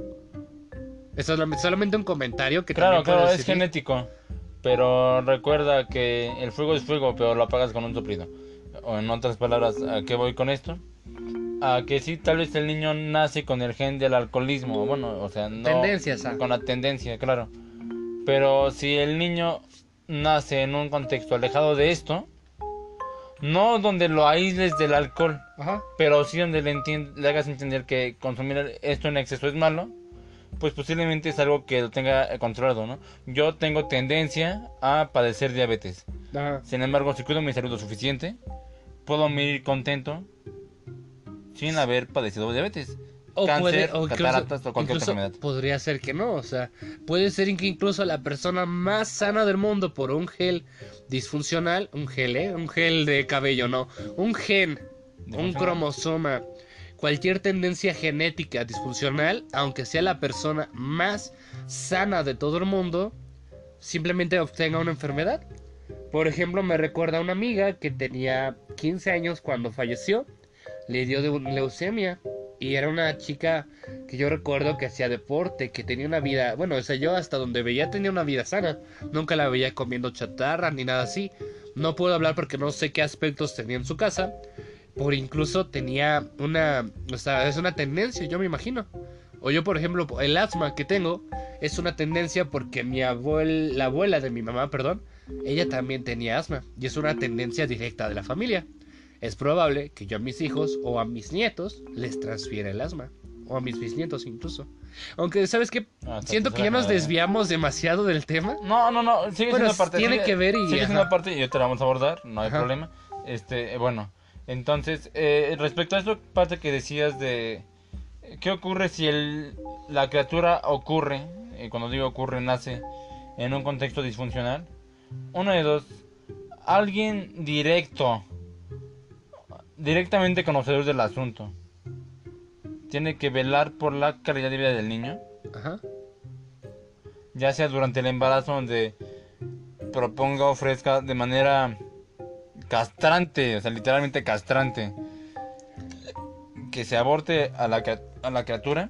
Eso es solamente un comentario que Claro, también puedo claro, es decir. genético. Pero recuerda que el fuego es fuego, pero lo apagas con un soplido. O en otras palabras, ¿a qué voy con esto? A que sí, tal vez el niño nace con el gen del alcoholismo. Bueno, o sea, no. Tendencias a. Con la tendencia, claro. Pero si el niño nace en un contexto alejado de esto, no donde lo aísles del alcohol, Ajá. pero sí donde le, entien- le hagas entender que consumir esto en exceso es malo, pues posiblemente es algo que lo tenga controlado, ¿no? Yo tengo tendencia a padecer diabetes. Ajá. Sin embargo, si cuido mi salud lo suficiente, puedo vivir contento sin haber padecido diabetes. O Cáncer, puede, o incluso, cataratas o cualquier incluso otra enfermedad. podría ser que no, o sea, puede ser que incluso la persona más sana del mundo por un gel disfuncional, un gel, ¿eh? Un gel de cabello, no, un gen, un Disfuncional. cromosoma, cualquier tendencia genética disfuncional, aunque sea la persona más sana de todo el mundo, simplemente obtenga una enfermedad. Por ejemplo, me recuerda a una amiga que tenía quince años cuando falleció, le dio de leucemia. Y era una chica que yo recuerdo que hacía deporte, que tenía una vida, bueno, o sea, yo hasta donde veía tenía una vida sana. Nunca la veía comiendo chatarra ni nada así. No puedo hablar porque no sé qué aspectos tenía en su casa. Por incluso tenía una, o sea, es una tendencia, yo me imagino. O yo, por ejemplo, el asma que tengo es una tendencia porque mi abuela, la abuela de mi mamá, perdón, ella también tenía asma. Y es una tendencia directa de la familia. Es probable que yo a mis hijos o a mis nietos les transfiera el asma. O a mis bisnietos incluso. Aunque, ¿sabes qué? Ah, está- Siento está que ya nos general, ¿eh? desviamos demasiado del tema. No, no, no, sigue Bueno, siendo parte. tiene sigue- que ver y- Sigue ajá. siendo parte y yo te la vamos a abordar, no hay Ajá. problema. Este, eh, bueno, entonces, eh, respecto a eso, parte que decías de. ¿Qué ocurre si el, la criatura ocurre, y cuando digo ocurre, nace en un contexto disfuncional? Uno de dos, alguien directo, directamente conocedor del asunto, tiene que velar por la calidad de vida del niño, Ajá. ya sea durante el embarazo donde proponga, ofrezca de manera castrante, o sea, literalmente castrante, que se aborte a la, cri- a la criatura,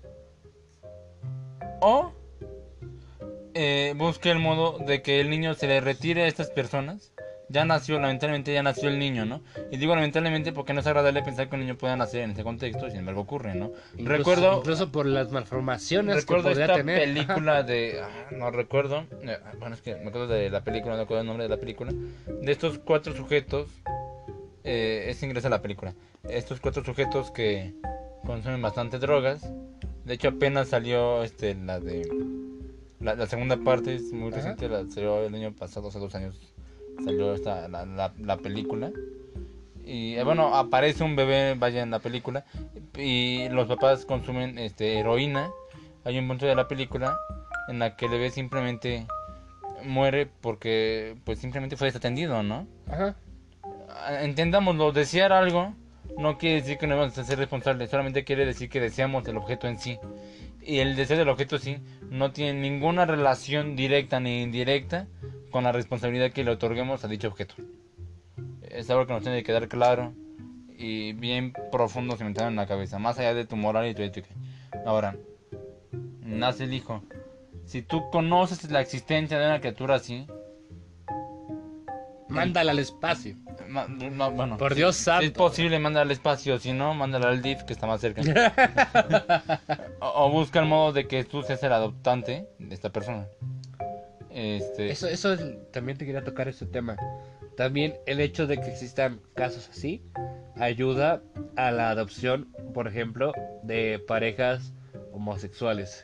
o eh, busque el modo de que el niño se le retire a estas personas. Ya nació, lamentablemente ya nació el niño, ¿no? Y digo lamentablemente porque no es agradable pensar que un niño pueda nacer en ese contexto, sin embargo ocurre, ¿no? Incluso, recuerdo incluso por las malformaciones recuerdo que podría esta tener. película Ajá. de... ah, no recuerdo, eh, bueno, es que me acuerdo de la película, no me acuerdo el nombre de la película, de estos cuatro sujetos, eh, es ingresa a la película, estos cuatro sujetos que consumen bastante drogas. De hecho apenas salió este la de la, la segunda parte, es muy Ajá. reciente, la salió el año pasado, hace dos años salió esta la, la, la película. Y eh, bueno, aparece un bebé, vaya, en la película, y los papás consumen este heroína. Hay un punto de la película en la que el bebé simplemente muere porque pues simplemente fue desatendido, ¿no? Ajá. Ah, entendámoslo, desear algo no quiere decir que no vamos a ser responsables, solamente quiere decir que deseamos el objeto en sí. Y el deseo del objeto sí no tiene ninguna relación directa ni indirecta con la responsabilidad que le otorguemos a dicho objeto. Es algo que nos tiene que quedar claro y bien profundo cimentado en la cabeza, más allá de tu moral y tu ética. Ahora, nace el hijo. Si tú conoces la existencia de una criatura así, Mándala al espacio. No, no, bueno. Por Dios Si santo. es posible, mándala al espacio. Si no, mándala al D I F, que está más cerca. o, o busca el modo de que tú seas el adoptante de esta persona. Este... Eso, eso es- también te quería tocar ese tema. También el hecho de que existan casos así ayuda a la adopción, por ejemplo, de parejas homosexuales.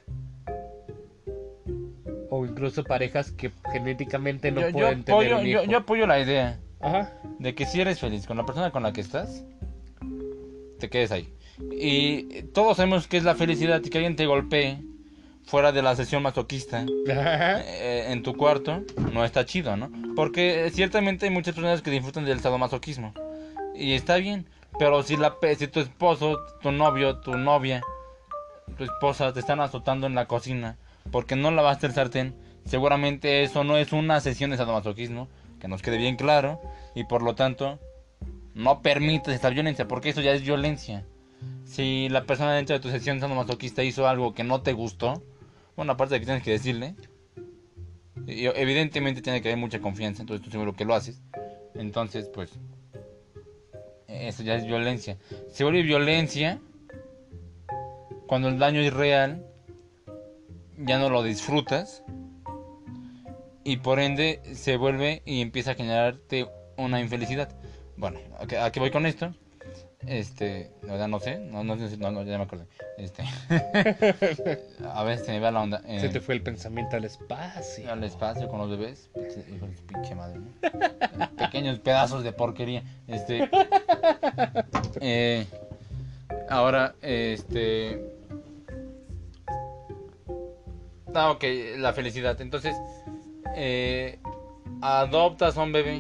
O incluso parejas que genéticamente no yo, yo pueden tener apoyo, un yo, hijo. yo apoyo la idea Ajá. de que si eres feliz con la persona con la que estás, te quedes ahí. Y todos sabemos que es la felicidad y que alguien te golpee fuera de la sesión masoquista eh, en tu cuarto, no está chido, ¿no? Porque ciertamente hay muchas personas que disfrutan del sadomasoquismo. Y está bien, pero si, la, pe- si tu esposo, tu novio, tu novia, tu esposa te están azotando en la cocina porque no lavaste el sartén, seguramente eso no es una sesión de sadomasoquismo, que nos quede bien claro, y por lo tanto no permites esta violencia, porque eso ya es violencia. Si la persona dentro de tu sesión sadomasoquista hizo algo que no te gustó, bueno, aparte de que tienes que decirle, y evidentemente tiene que haber mucha confianza, entonces tú seguro que lo haces, entonces pues eso ya es violencia. Se vuelve violencia cuando el daño es real, ya no lo disfrutas y por ende se vuelve y empieza a generarte una infelicidad. Bueno, ¿a qué, a qué voy con esto? Este, la verdad no sé, no, no, sé, no, no, ya me acordé. Este, a ver, se me va la onda. Eh, Se te fue el pensamiento al espacio. al espacio con los bebés, pinche- hijo de su pinche madre, ¿no? Pequeños pedazos de porquería. Este, eh, ahora, este, ah, ok, la felicidad. Entonces, eh, adoptas a un bebé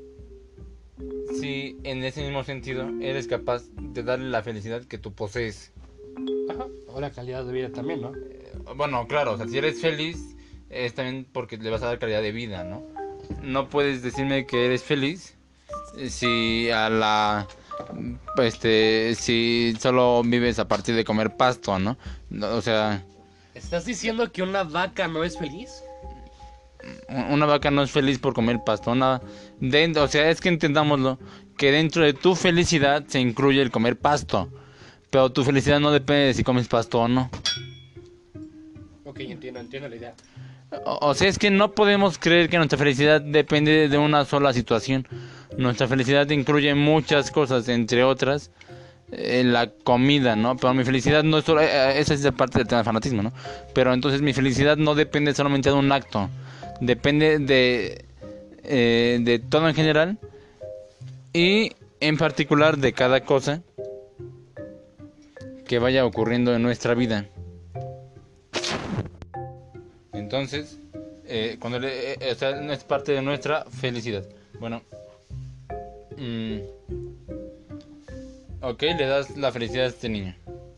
si en ese mismo sentido eres capaz de darle la felicidad que tú posees. Ajá. O la calidad de vida también, ¿no? Bueno, claro, o sea, si eres feliz es también porque le vas a dar calidad de vida, ¿no? No puedes decirme que eres feliz eh, si a la este si solo vives a partir de comer pasto, ¿no? No, o sea, ¿Estás diciendo que una vaca no es feliz? una vaca no es feliz por comer pasto, una dentro, o sea, es que entendámoslo, que dentro de tu felicidad se incluye el comer pasto, pero tu felicidad no depende de si comes pasto o no. Ok, entiendo, entiendo la idea. O, o sea, es que no podemos creer que nuestra felicidad depende de una sola situación. Nuestra felicidad incluye muchas cosas, entre otras, eh, la comida, ¿no? Pero mi felicidad no es solo, eh, eh, esa es la parte del tema del fanatismo, ¿no? Pero entonces mi felicidad no depende solamente de un acto, depende de, eh, de todo en general y en particular de cada cosa que vaya ocurriendo en nuestra vida. Entonces, eh, cuando le, eh, o sea, no es parte de nuestra felicidad. Bueno, mm, ok, le das la felicidad a este niño.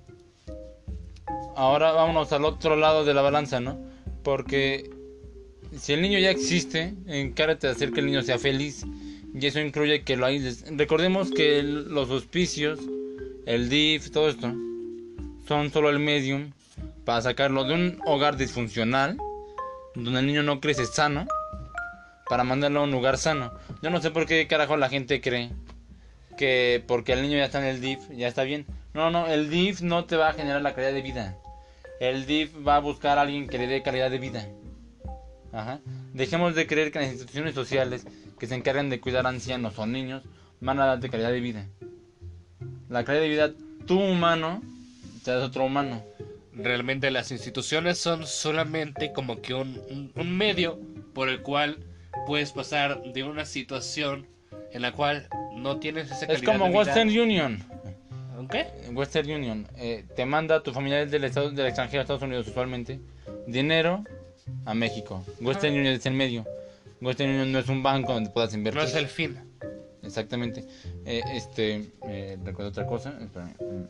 Ahora vámonos al otro lado de la balanza, ¿no? Porque si el niño ya existe, encárgate de hacer que el niño sea feliz. Y eso incluye que lo aísles. Recordemos que el- los hospicios, el D I F, todo esto, son solo el medium para sacarlo de un hogar disfuncional, donde el niño no crece sano, para mandarlo a un lugar sano. Yo no sé por qué carajo la gente cree que porque el niño ya está en el D I F, ya está bien. No, no, el D I F no te va a generar la calidad de vida. El D I F va a buscar a alguien que le dé calidad de vida. Ajá. Dejemos de creer que las instituciones sociales que se encargan de cuidar a ancianos o niños van a darte calidad de vida. La calidad de vida, tú humano, te das otro humano. Realmente las instituciones son solamente como que un, un, un medio por el cual puedes pasar de una situación en la cual no tienes esa calidad Es como de vida. Western Union. ¿Qué? Western Union eh, te manda a tu familiar del, estado, del extranjero a Estados Unidos usualmente dinero a México. Western Union es el medio. Western Union no es un banco donde puedas invertir. No es el fin. Exactamente. Eh, este, eh, recuerdo otra cosa. Espérame.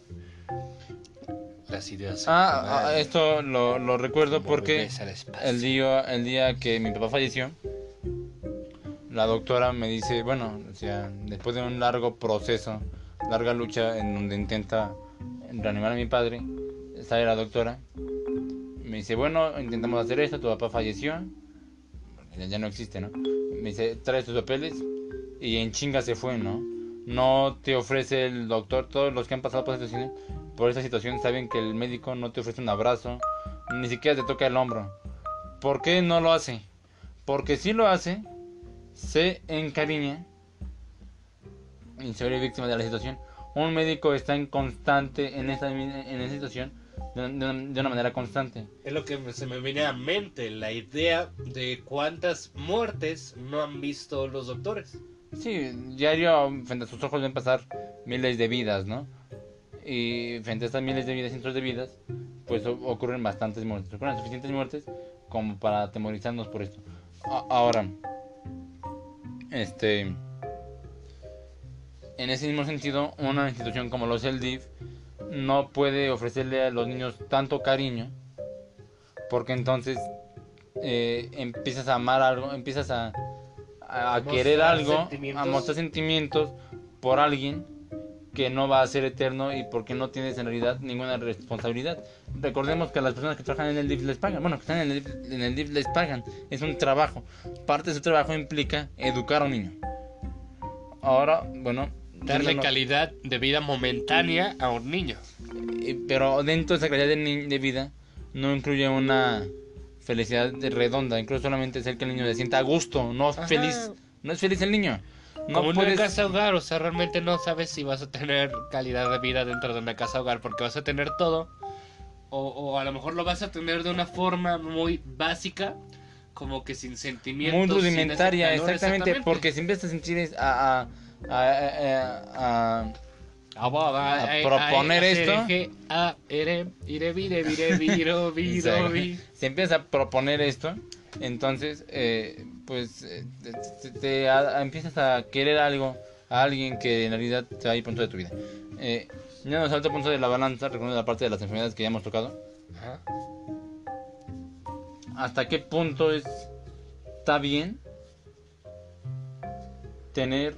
Las ideas. Ah, ah, esto lo, lo recuerdo Como porque bebés al espacio. el día, el día que mi papá falleció, la doctora me dice, bueno, o sea, después de un largo proceso, larga lucha en donde intenta reanimar a mi padre, sale la doctora, me dice, bueno, intentamos hacer esto, tu papá falleció, ya no existe, ¿no? Me dice, trae tus papeles y en chinga se fue, ¿no? No te ofrece el doctor, todos los que han pasado por esta situación, por esta situación saben que el médico no te ofrece un abrazo, ni siquiera te toca el hombro. ¿Por qué no lo hace? Porque si lo hace, se encariña y se vuelve víctima de la situación. Un médico está en constante en esta, en esta situación de, de, una, de una manera constante. Es lo que se me viene a mente, la idea de cuántas muertes no han visto los doctores. Sí, diario frente a sus ojos ven pasar miles de vidas, ¿no? Y frente a estas miles de vidas, cientos de vidas, pues ocurren bastantes muertes, ocurren suficientes muertes como para atemorizarnos por esto. A- ahora, este, en ese mismo sentido, una institución como lo es el D I F no puede ofrecerle a los niños tanto cariño, porque entonces eh, empiezas a amar algo, empiezas a, a, a querer algo, a mostrar sentimientos por alguien que no va a ser eterno y porque no tienes en realidad ninguna responsabilidad. Recordemos que a las personas que trabajan en el D I F les pagan, bueno, que están en el D I F, en el D I F les pagan, es un trabajo. Parte de su trabajo implica educar a un niño. Ahora, bueno, darle no, calidad de vida momentánea a un niño. Pero dentro de esa calidad de, ni- de vida no incluye una felicidad redonda, incluso solamente es el que el niño se sienta a gusto, no Ajá. feliz, no es feliz el niño. No Como puedes... una casa hogar, o sea, realmente no sabes si vas a tener calidad de vida dentro de una casa hogar porque vas a tener todo, o, o a lo mejor lo vas a tener de una forma muy básica, como que sin sentimientos, muy rudimentaria, sin ese calor, exactamente, porque si empiezas a sentir es a, a, a, a, a- Ah, va, va, a ay, proponer ay, esto. acerejé, a, ere, ire, vire, vire, viro, viro, vi. si empiezas a proponer esto, entonces eh, pues eh, te, te- te a- a- empiezas a querer algo, a alguien que en realidad se va a ir pronto de tu vida. Eh, ya nos salta el punto de la balanza, recuerdo la parte de las enfermedades que ya hemos tocado. Ajá. ¿Hasta qué punto es, está bien tener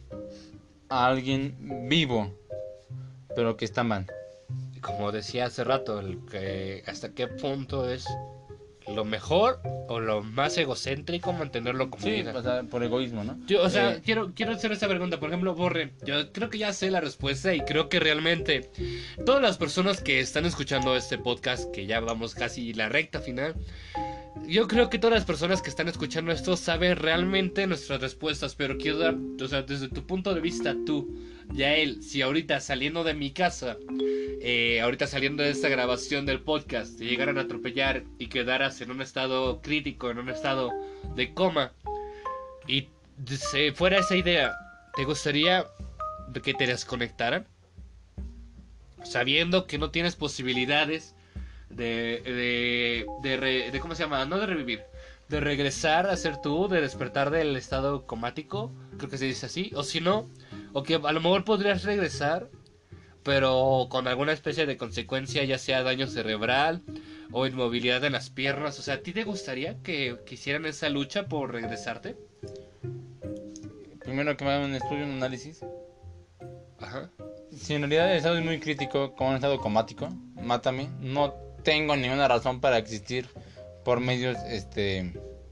a alguien vivo, pero que está mal? Como decía hace rato, el que hasta qué punto es lo mejor o lo más egocéntrico mantenerlo como Sí, vida. o sea, por egoísmo, ¿no? Yo, o sea, Eh, quiero, quiero hacer esta pregunta. Por ejemplo, Borre, yo creo que ya sé la respuesta y creo que realmente todas las personas que están escuchando este podcast, que ya vamos casi la recta final, yo creo que todas las personas que están escuchando esto saben realmente nuestras respuestas, pero quiero dar, o sea, desde tu punto de vista, tú, Yael, si ahorita saliendo de mi casa, eh, ahorita saliendo de esta grabación del podcast, te llegaran a atropellar y quedaras en un estado crítico, en un estado de coma, y se fuera esa idea, ¿te gustaría que te desconectaran? Sabiendo que no tienes posibilidades de, de, de, re- de, ¿cómo se llama? No de revivir, de regresar a ser tú, de despertar del estado comático, creo que se dice así, o si no, o que a lo mejor podrías regresar, pero con alguna especie de consecuencia, ya sea daño cerebral o inmovilidad en las piernas. O sea, ¿a ti te gustaría que, que hicieran esa lucha por regresarte? primero que me hagan un estudio, un análisis. Ajá. Si en realidad el estado es muy crítico, como un estado comático, mátame. No tengo ninguna razón para existir por medios este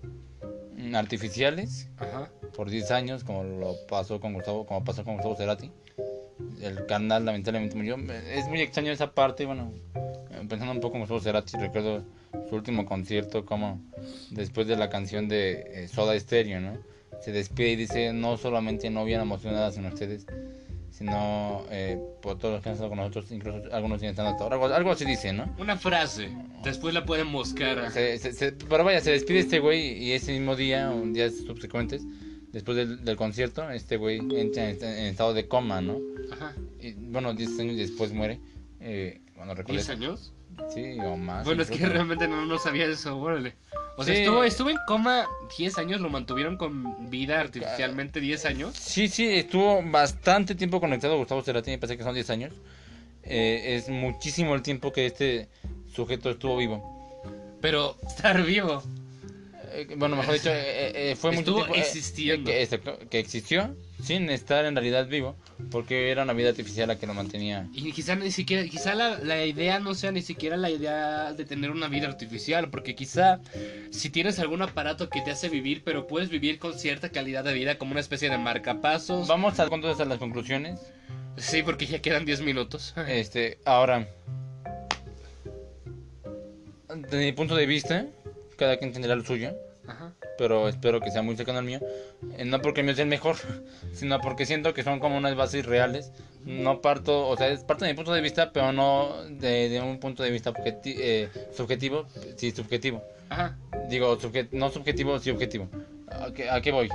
artificiales Ajá. por diez años, como lo pasó con Gustavo, como pasó con Gustavo Cerati. El carnal lamentablemente murió. Es muy extraño esa parte, bueno, pensando un poco en Gustavo Cerati, recuerdo su último concierto, como después de la canción de eh, Soda Stereo, ¿no? Se despide y dice, no solamente no habían emocionadas en ustedes, sino eh, por todos los que han estado con nosotros, incluso algunos siguen estando hasta ahora. Algo, algo así dice, ¿no? Una frase, después la pueden buscar. Se, se, se- pero vaya, se despide este güey y ese mismo día, o días subsecuentes, después del, del concierto, este güey entra en, en estado de coma, ¿no? Ajá. Y, bueno, diez años después muere. Eh, bueno, recuerdo. ¿diez años? Sí, o más. Bueno, es que incluso. realmente no, no sabía eso, órale. O sea, Sí. estuvo, estuvo en coma diez años, lo mantuvieron con vida artificialmente diez años. Sí, sí, estuvo bastante tiempo conectado a Gustavo Cerati, me parece que son diez años. Eh, es muchísimo el tiempo que este sujeto estuvo vivo. Pero estar vivo. eh, bueno, mejor dicho, eh, eh, fue mucho Estuvo tiempo, eh, existiendo. que, exacto, que existió sin estar en realidad vivo, porque era una vida artificial la que lo mantenía. Y quizá ni siquiera, quizá la, la idea no sea ni siquiera la idea de tener una vida artificial, porque quizá si tienes algún aparato que te hace vivir, pero puedes vivir con cierta calidad de vida, como una especie de marcapasos. Vamos a entonces a las conclusiones. Sí, porque ya quedan diez minutos. Este, ahora, desde mi punto de vista, cada quien tendrá lo suyo, Ajá. pero espero que sea muy cercano al mío. Eh, no porque el mío sea el mejor, sino porque siento que son como unas bases reales. No parto, o sea, es parte de mi punto de vista, pero no de, de un punto de vista objeti- eh, subjetivo, sí, subjetivo. Ajá. Digo, subje- no subjetivo, sí objetivo. ¿A qué, a qué voy?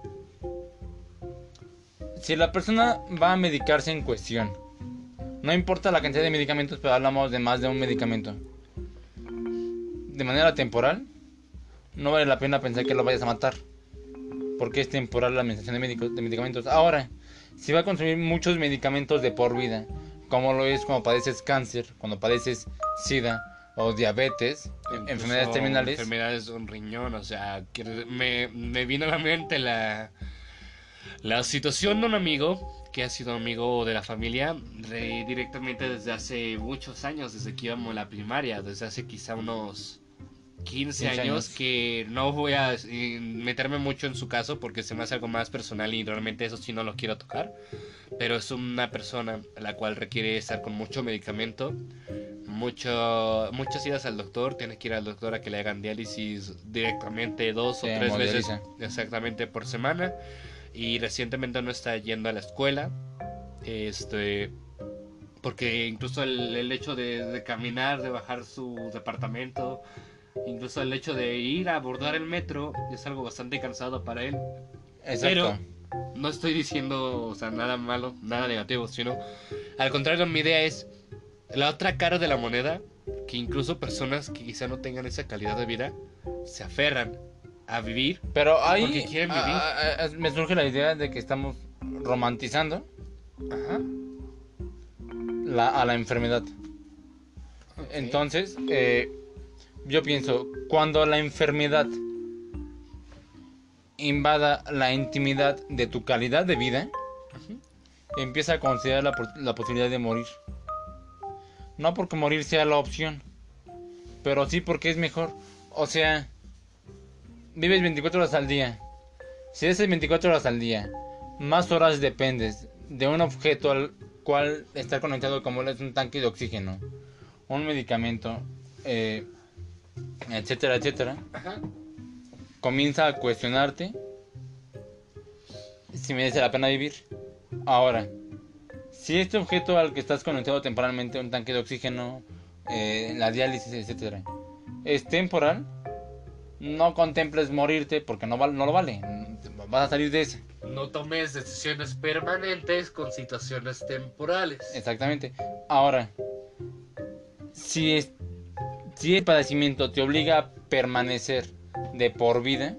Si la persona va a medicarse en cuestión, no importa la cantidad de medicamentos, pero hablamos de más de un medicamento, de manera temporal, no vale la pena pensar que lo vayas a matar, porque es temporal la administración de, médicos, de medicamentos. Ahora, si va a consumir muchos medicamentos de por vida, como lo es cuando padeces cáncer, cuando padeces SIDA o diabetes, Incluso enfermedades terminales, enfermedades de un riñón, o sea, que me, me vino a la mente la, la situación de un amigo que ha sido amigo de la familia re- directamente desde hace muchos años, desde que íbamos a la primaria, desde hace quizá unos quince quince años, años. que no voy a eh, meterme mucho en su caso porque se me hace algo más personal y realmente eso sí no lo quiero tocar, pero es una persona la cual requiere estar con mucho medicamento, mucho, muchas idas al doctor, tienes que ir al doctor a que le hagan diálisis directamente dos Sí, o tres veces hemodializa. exactamente por semana, y recientemente no está yendo a la escuela, este, porque incluso el, el hecho de, de caminar, de bajar su departamento, incluso el hecho de ir a abordar el metro es algo bastante cansado para él. Exacto. Pero no estoy diciendo, o sea, nada malo, nada negativo, sino al contrario, mi idea es la otra cara de la moneda, que incluso personas que quizá no tengan esa calidad de vida se aferran a vivir. Pero ahí Porque quieren vivir. a- a- a- me surge la idea de que estamos romantizando Ajá. la, a la enfermedad. Ok. Entonces, eh, yo pienso, cuando la enfermedad invada la intimidad de tu calidad de vida, Ujú. empieza a considerar la, po- la posibilidad de morir. No porque morir sea la opción, pero sí porque es mejor. O sea, vives veinticuatro horas al día. Si esas veinticuatro horas al día, más horas dependes de un objeto al cual está conectado, como es un tanque de oxígeno, un medicamento, eh, etcétera, etcétera, Ajá. comienza a cuestionarte si merece la pena vivir. Ahora, si este objeto al que estás conectado temporalmente, un tanque de oxígeno, eh, la diálisis, etcétera, es temporal, no contemples morirte porque no, val- no lo vale. Vas a salir de ese. No tomes decisiones permanentes con situaciones temporales. Exactamente. Ahora, si, es, si el padecimiento te obliga a permanecer de por vida,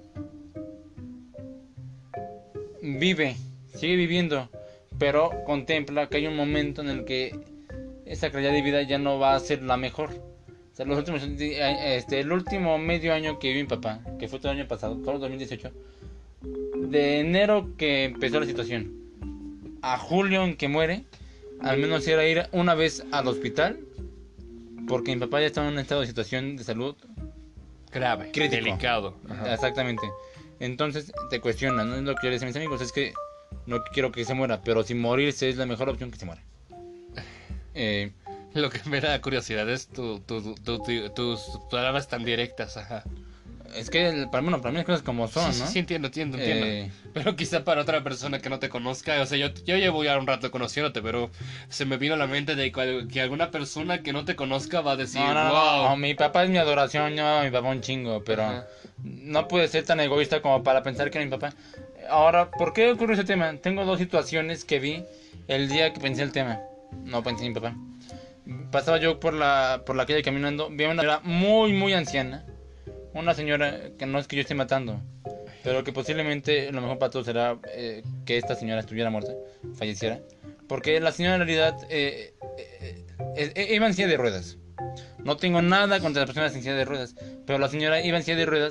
vive, sigue viviendo, pero contempla que hay un momento en el que esa calidad de vida ya no va a ser la mejor. O sea, los últimos, este, el último medio año que viví mi papá, que fue todo el año pasado, todo el dos mil dieciocho, de enero que empezó la situación a julio en que muere, al menos era ir una vez al hospital, porque mi papá ya estaba en un estado de situación de salud Grave. crítico. Delicado. Ajá. Exactamente. Entonces te cuestionan, no es lo que yo les decía a mis amigos, es que no quiero que se muera, pero si morirse es la mejor opción, que se muera. Eh, Lo que me da curiosidad es tu, tu, tu- tu- tus palabras tan directas. Ajá. es que para, bueno, para mí las cosas como son, Sí, ¿no? sí, sí, entiendo, entiendo, entiendo. Eh, Pero quizá para otra persona que no te conozca, o sea, yo, yo llevo ya un rato conociéndote, pero se me vino a la mente de cual- que alguna persona que no te conozca va a decir, no, no, no, wow. no, mi papá es mi adoración, yo mi papá un chingo, pero Ajá. no puede ser tan egoísta como para pensar que era mi papá. Ahora, ¿por qué ocurrió ese tema? Tengo dos situaciones que vi el día que pensé el tema. No pensé en mi papá. Pasaba yo por la, por la calle caminando, vi a una señora muy, muy anciana. Una señora que no es que yo esté matando, pero que posiblemente lo mejor para todos será eh, que esta señora estuviera muerta, falleciera. Porque la señora en realidad eh, eh, eh, eh, iba en silla de ruedas. No tengo nada contra las personas en silla de ruedas, pero la señora iba en silla de ruedas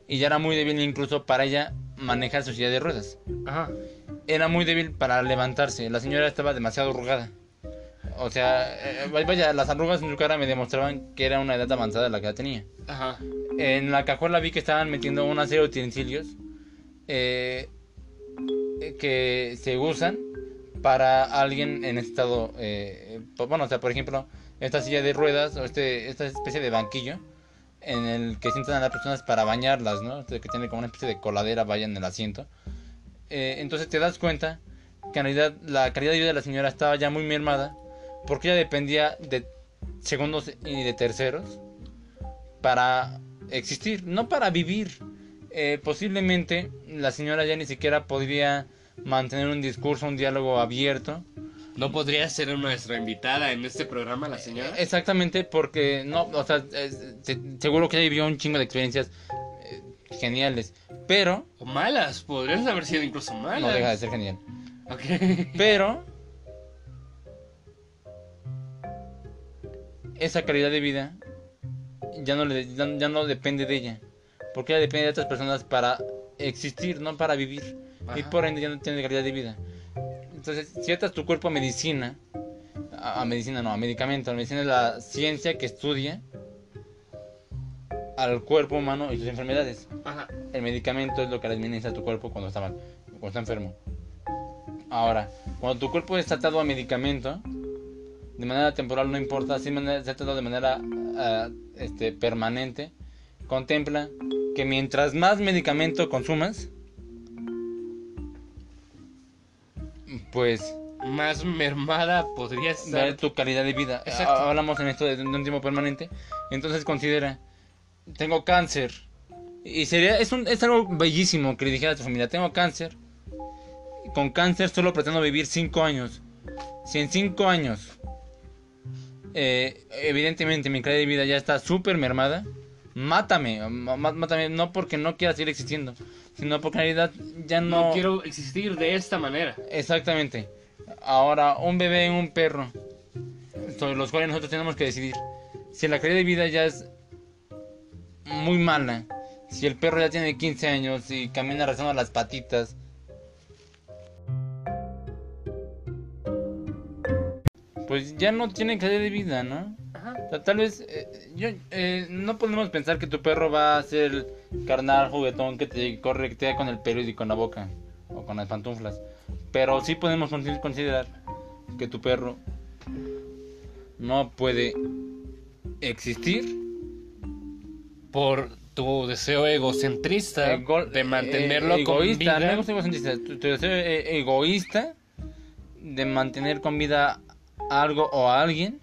y ya era muy débil incluso para ella manejar su silla de ruedas. Ajá. Era muy débil para levantarse. La señora estaba demasiado arrugada. O sea, eh, vaya, las arrugas en su cara me demostraban que era una edad avanzada la que ya tenía. Ajá. En la cajuela vi que estaban metiendo una serie de utensilios eh, que se usan para alguien en estado, eh, bueno, o sea, por ejemplo, esta silla de ruedas o este, esta especie de banquillo en el que sientan a las personas para bañarlas, ¿no? Este que tiene como una especie de coladera, vaya, en el asiento. Eh, entonces te das cuenta que en realidad la calidad de vida de la señora estaba ya muy mermada porque ella dependía de segundos y de terceros para existir, no para vivir. Eh, posiblemente la señora ya ni siquiera podría mantener un discurso, un diálogo abierto. ¿No podría ser nuestra invitada en este programa, la señora? Exactamente, porque no, o sea, es, se, seguro que ella vivió un chingo de experiencias eh, geniales, pero O malas, podrían haber sido incluso malas. no deja de ser genial. Ok. Pero esa calidad de vida ya no le, ya, ya no depende de ella, porque ella depende de otras personas para existir, no para vivir. Ajá. Y por ende ya no tiene calidad de vida. Entonces, si atas tu cuerpo a medicina, a, a medicina no, a medicamento, la medicina es la ciencia que estudia al cuerpo humano y sus enfermedades. Ajá. El medicamento es lo que le administra a tu cuerpo cuando está mal, cuando está enfermo. Ahora, cuando tu cuerpo está atado a medicamento, de manera temporal no importa, si está atado de manera uh, este, permanente, contempla que mientras más medicamento consumas, pues Más mermada podría ver estar. tu calidad de vida. Exacto. Ah, hablamos en esto de, de un tiempo permanente. Entonces considera, tengo cáncer. Y sería, es, un, es algo bellísimo que le dijera a tu familia, tengo cáncer. Con cáncer solo pretendo vivir cinco años. Si en cinco años, eh, evidentemente mi calidad de vida ya está súper mermada, mátame, má- mátame, no porque no quiera seguir existiendo, sino porque en realidad ya no... No quiero existir de esta manera. Exactamente. Ahora, un bebé y un perro, sobre los cuales nosotros tenemos que decidir. Si la calidad de vida ya es muy mala, si el perro ya tiene quince años y camina arrastrando las patitas, pues ya no tiene calidad de vida, ¿no? Ajá. O sea, tal vez eh, yo, eh, no podemos pensar que tu perro va a ser el carnal juguetón que te corretea con el periódico en la boca o con las pantuflas, pero sí podemos con- considerar que tu perro no puede existir Por tu deseo egocentrista ego- de mantenerlo eh, egoísta, con vida. no es egocentrista, tu, tu deseo eh, egoísta de mantener con vida a algo o a alguien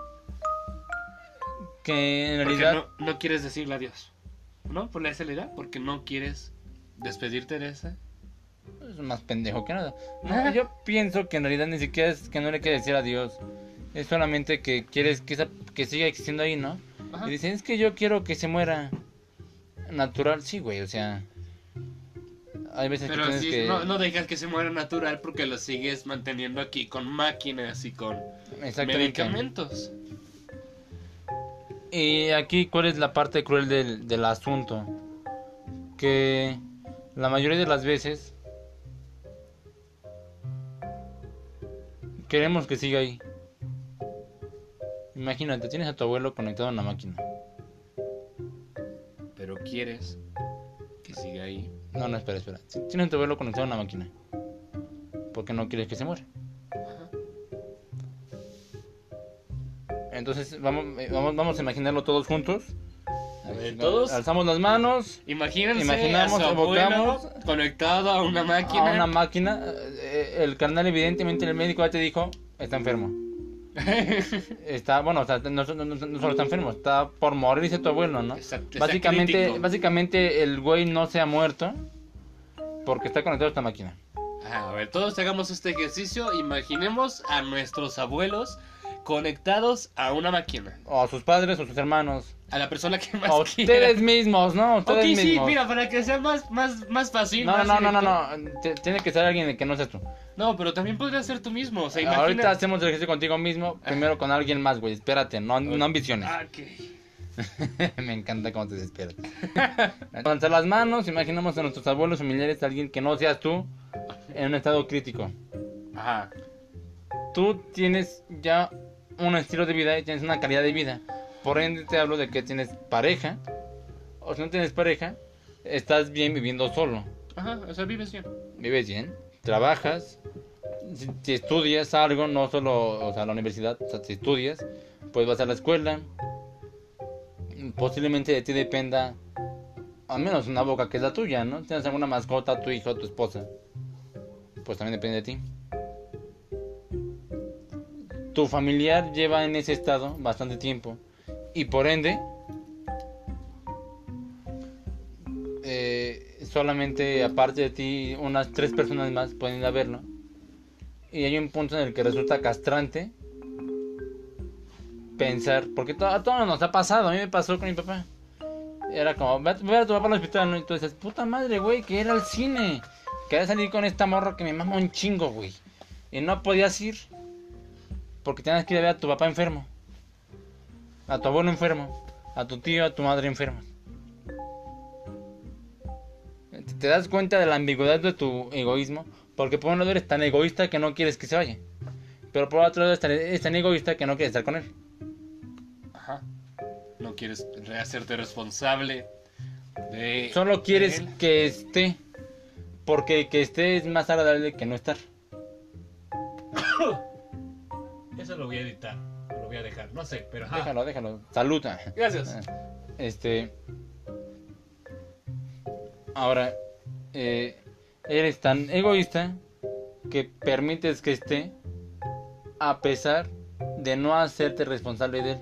que en Porque realidad no, no quieres decirle adiós. ¿No? Por esa es la idea. Porque no quieres despedirte de esa. es más pendejo que nada. No, Ajá. yo pienso que en realidad ni siquiera es que no le quiere decir adiós. Es solamente que quieres que, esa- que siga existiendo ahí, ¿no? Ajá. Y dicen, es que yo quiero que se muera natural. Sí, güey, o sea... Hay veces que Pero tienes sí, que... no, no dejas que se muera natural porque lo sigues manteniendo aquí con máquinas y con Exactamente. medicamentos. Y aquí, ¿cuál es la parte cruel del, del asunto? Que la mayoría de las veces queremos que siga ahí. Imagínate, tienes a tu abuelo conectado a una máquina. Pero quieres que siga ahí. No, no, espera, espera. Tienes a tu abuelo conectado a una máquina. Porque no quieres que se muera. Entonces, vamos, eh, vamos, vamos a imaginarlo todos juntos. A ver, todos. Alzamos las manos Imagínense Imaginamos, a su abuelo evocamos conectado a una máquina. a una máquina. eh, El carnal, evidentemente, el médico ya te dijo: está enfermo. Está, bueno, o sea, no, no- no- no solo está enfermo, está por morirse tu abuelo, ¿no? Exacto, está Básicamente, crítico. básicamente el güey no se ha muerto porque está conectado a esta máquina. Ajá, a ver, todos hagamos este ejercicio. Imaginemos a nuestros abuelos conectados a una máquina. O a sus padres o sus hermanos. A la persona que más A quiera. ustedes mismos, ¿no? Ok, Ustedes sí, mismos. mira, para que sea más, más, más fácil. No, más no, no, no, directo. no, no. T- Tiene que ser alguien que no seas tú. No, pero también podría ser tú mismo. O sea, imagina. Ahorita hacemos el ejercicio contigo mismo, primero con alguien más, güey. Espérate, no, no ambiciones. Ah, ok. Me encanta cómo te desesperas. Lanzar las manos, imaginamos a nuestros abuelos familiares, a alguien que no seas tú, en un estado crítico. Ajá. Tú tienes ya un estilo de vida y tienes una calidad de vida. Por ende te hablo de que tienes pareja, o si no tienes pareja, estás bien viviendo solo. Ajá, o sea, vives bien. Vives bien, trabajas, si, si estudias algo, no solo, o sea, la universidad, o sea, si estudias, pues vas a la escuela. Posiblemente de ti dependa al menos una boca que es la tuya, ¿no? Tienes alguna mascota, tu hijo, tu esposa, pues también depende de ti. Tu familiar lleva en ese estado bastante tiempo y por ende eh, solamente aparte de ti unas tres personas más pueden ir a verlo, y hay un punto en el que resulta castrante pensar, porque to- a todos nos ha pasado. A mí me pasó con mi papá. Era como, ve a, ve a tu papá al hospital, ¿no? Y tú dices, puta madre, güey, que era al cine, quería salir con esta morra que me mama un chingo, güey, y no podías ir porque tenías que ir a ver a tu papá enfermo, a tu abuelo enfermo, a tu tío, a tu madre enferma. Te das cuenta de la ambigüedad de tu egoísmo, porque por un lado eres tan egoísta que no quieres que se vaya, pero por otro lado eres tan, eres tan egoísta que no quieres estar con él. Ajá. No quieres hacerte responsable de... Solo quieres de él. que esté, porque que esté es más agradable que no estar. Eso lo voy a editar, lo voy a dejar, no sé, pero ajá. Déjalo, déjalo. Saluda. Gracias. Este. Ahora, eh, eres tan egoísta que permites que esté a pesar de no hacerte responsable de él.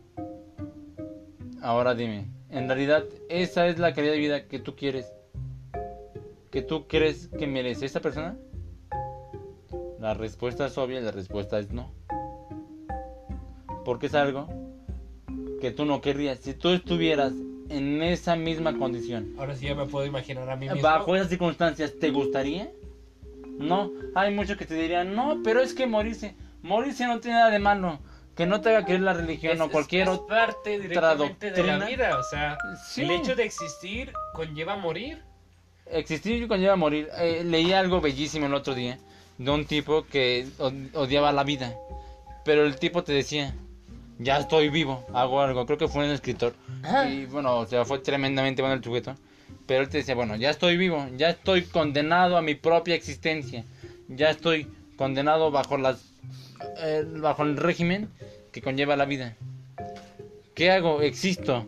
Ahora dime, en realidad, ¿esa es la calidad de vida que tú quieres? ¿Que tú crees que merece esa persona? La respuesta es obvia y la respuesta es no. Porque es algo que tú no querrías. Si tú estuvieras en esa misma condición, Ahora sí ya me puedo imaginar a mí mismo. bajo esas circunstancias, ¿te gustaría? No. Hay muchos que te dirían, no, pero es que morirse, morirse no tiene nada de malo. Que no te haga creer la religión Es- o es- cualquier es otra parte directamente de la doctrina. vida, o sea, Sí. el hecho de existir conlleva morir. Existir conlleva morir. Eh, leí algo bellísimo el otro día de un tipo que od- odiaba la vida, pero el tipo te decía, ya estoy vivo, hago algo. Creo que fue un escritor. Ajá. Y bueno, o sea, fue tremendamente bueno el sujeto. Pero él te decía, bueno, ya estoy vivo, ya estoy condenado a mi propia existencia, ya estoy condenado bajo las eh, bajo el régimen que conlleva la vida. ¿Qué hago? Existo.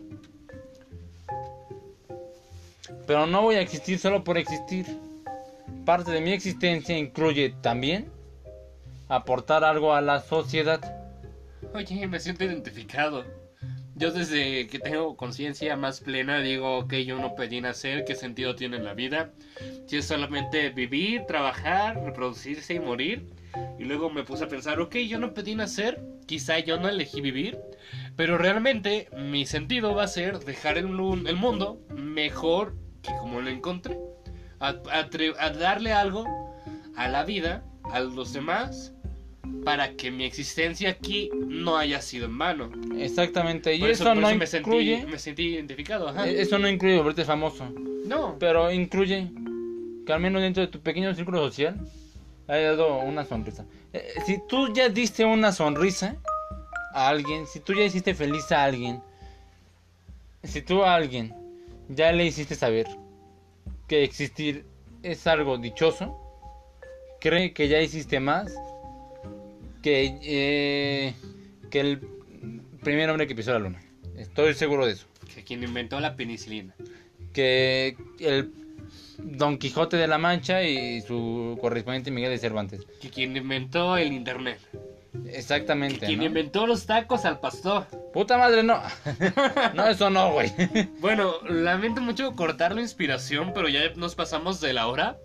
Pero no voy a existir solo por existir. Parte de mi existencia incluye también aportar algo a la sociedad. Oye, me siento identificado. Yo desde que tengo conciencia más plena digo que yo no pedí nacer, qué sentido tiene la vida. Si es solamente vivir, trabajar, reproducirse y morir. Y luego me puse a pensar, ok, yo no pedí nacer, quizá yo no elegí vivir, pero realmente mi sentido va a ser dejar el, mu- el mundo mejor que como lo encontré. A, a tre- a darle algo a la vida, a los demás, para que mi existencia aquí no haya sido en vano. Exactamente. Y Por eso, eso, por no eso me sentí, incluye me sentí identificado. Ajá. eh, eso no incluye volverte famoso. No, Pero incluye que al menos dentro de tu pequeño círculo social haya dado una sonrisa. Eh, si tú ya diste una sonrisa a alguien, si tú ya hiciste feliz a alguien, si tú a alguien ya le hiciste saber que existir es algo dichoso, cree que ya hiciste más que, eh, que el primer hombre que pisó la luna. Estoy seguro de eso. que quien inventó la penicilina. Que el Don Quijote de la Mancha y su correspondiente Miguel de Cervantes. Que quien inventó el internet. Exactamente, Que quien ¿no? inventó los tacos al pastor. Puta madre, no. No, eso no, güey. Bueno, lamento mucho cortar la inspiración, pero ya nos pasamos de la hora.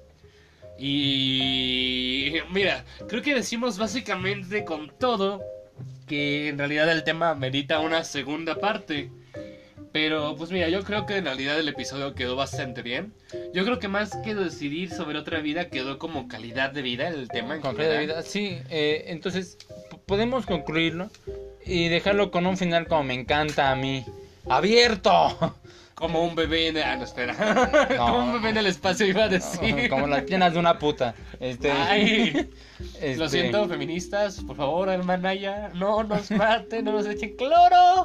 Y mira, creo que decimos básicamente con todo que en realidad el tema merita una segunda parte. Pero pues mira, yo creo que en realidad el episodio quedó bastante bien. Yo creo que más que decidir sobre otra vida quedó como calidad de vida el tema en Con calidad de general. vida, sí. Eh, entonces, p- podemos concluirlo y dejarlo con un final como me encanta a mí. ¡Abierto! Como un bebé en... Ah, no, espera. No. Como un bebé en el espacio iba a decir. Como las piernas de una puta. Este, Ay, este, lo siento, feministas, por favor, hermanaya, no nos maten, no nos echen cloro.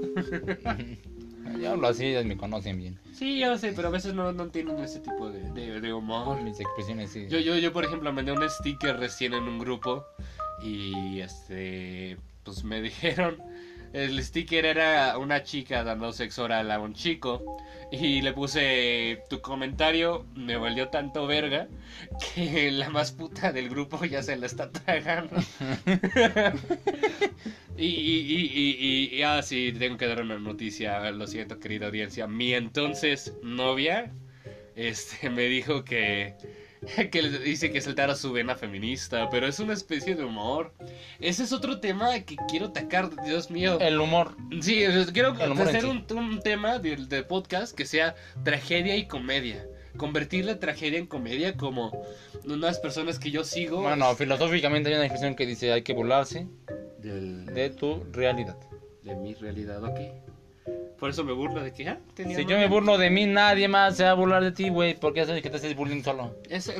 Yo hablo así, ellos me conocen bien. Sí, yo sé, pero a veces no, no entienden ese tipo de, de, de humor. Mis expresiones, sí. Yo, yo, yo, por ejemplo, mandé un sticker recién en un grupo y, este, pues me dijeron, el sticker era una chica dando sexo oral a un chico y le puse, tu comentario me valió tanto verga que la más puta del grupo ya se la está tragando. Y, y, y, y, y, ah, sí, tengo que dar una noticia, lo siento, querida audiencia. Mi entonces novia, este, me dijo que, que le dice que saltara su vena feminista, pero es una especie de humor. Ese es otro tema que quiero atacar, Dios mío. El humor. Sí, quiero El humor hacer en sí. un, un tema de, de podcast que sea tragedia y comedia. Convertir la tragedia en comedia como unas personas que yo sigo. Bueno, filosóficamente hay una expresión que dice hay que burlarse Del, de tu realidad. de mi realidad, ok. Por eso me burlo de que ya tenía Si yo novia. me burlo de mí, nadie más se va a burlar de ti, güey. ¿Por qué haces que te estés burlando solo? Eso...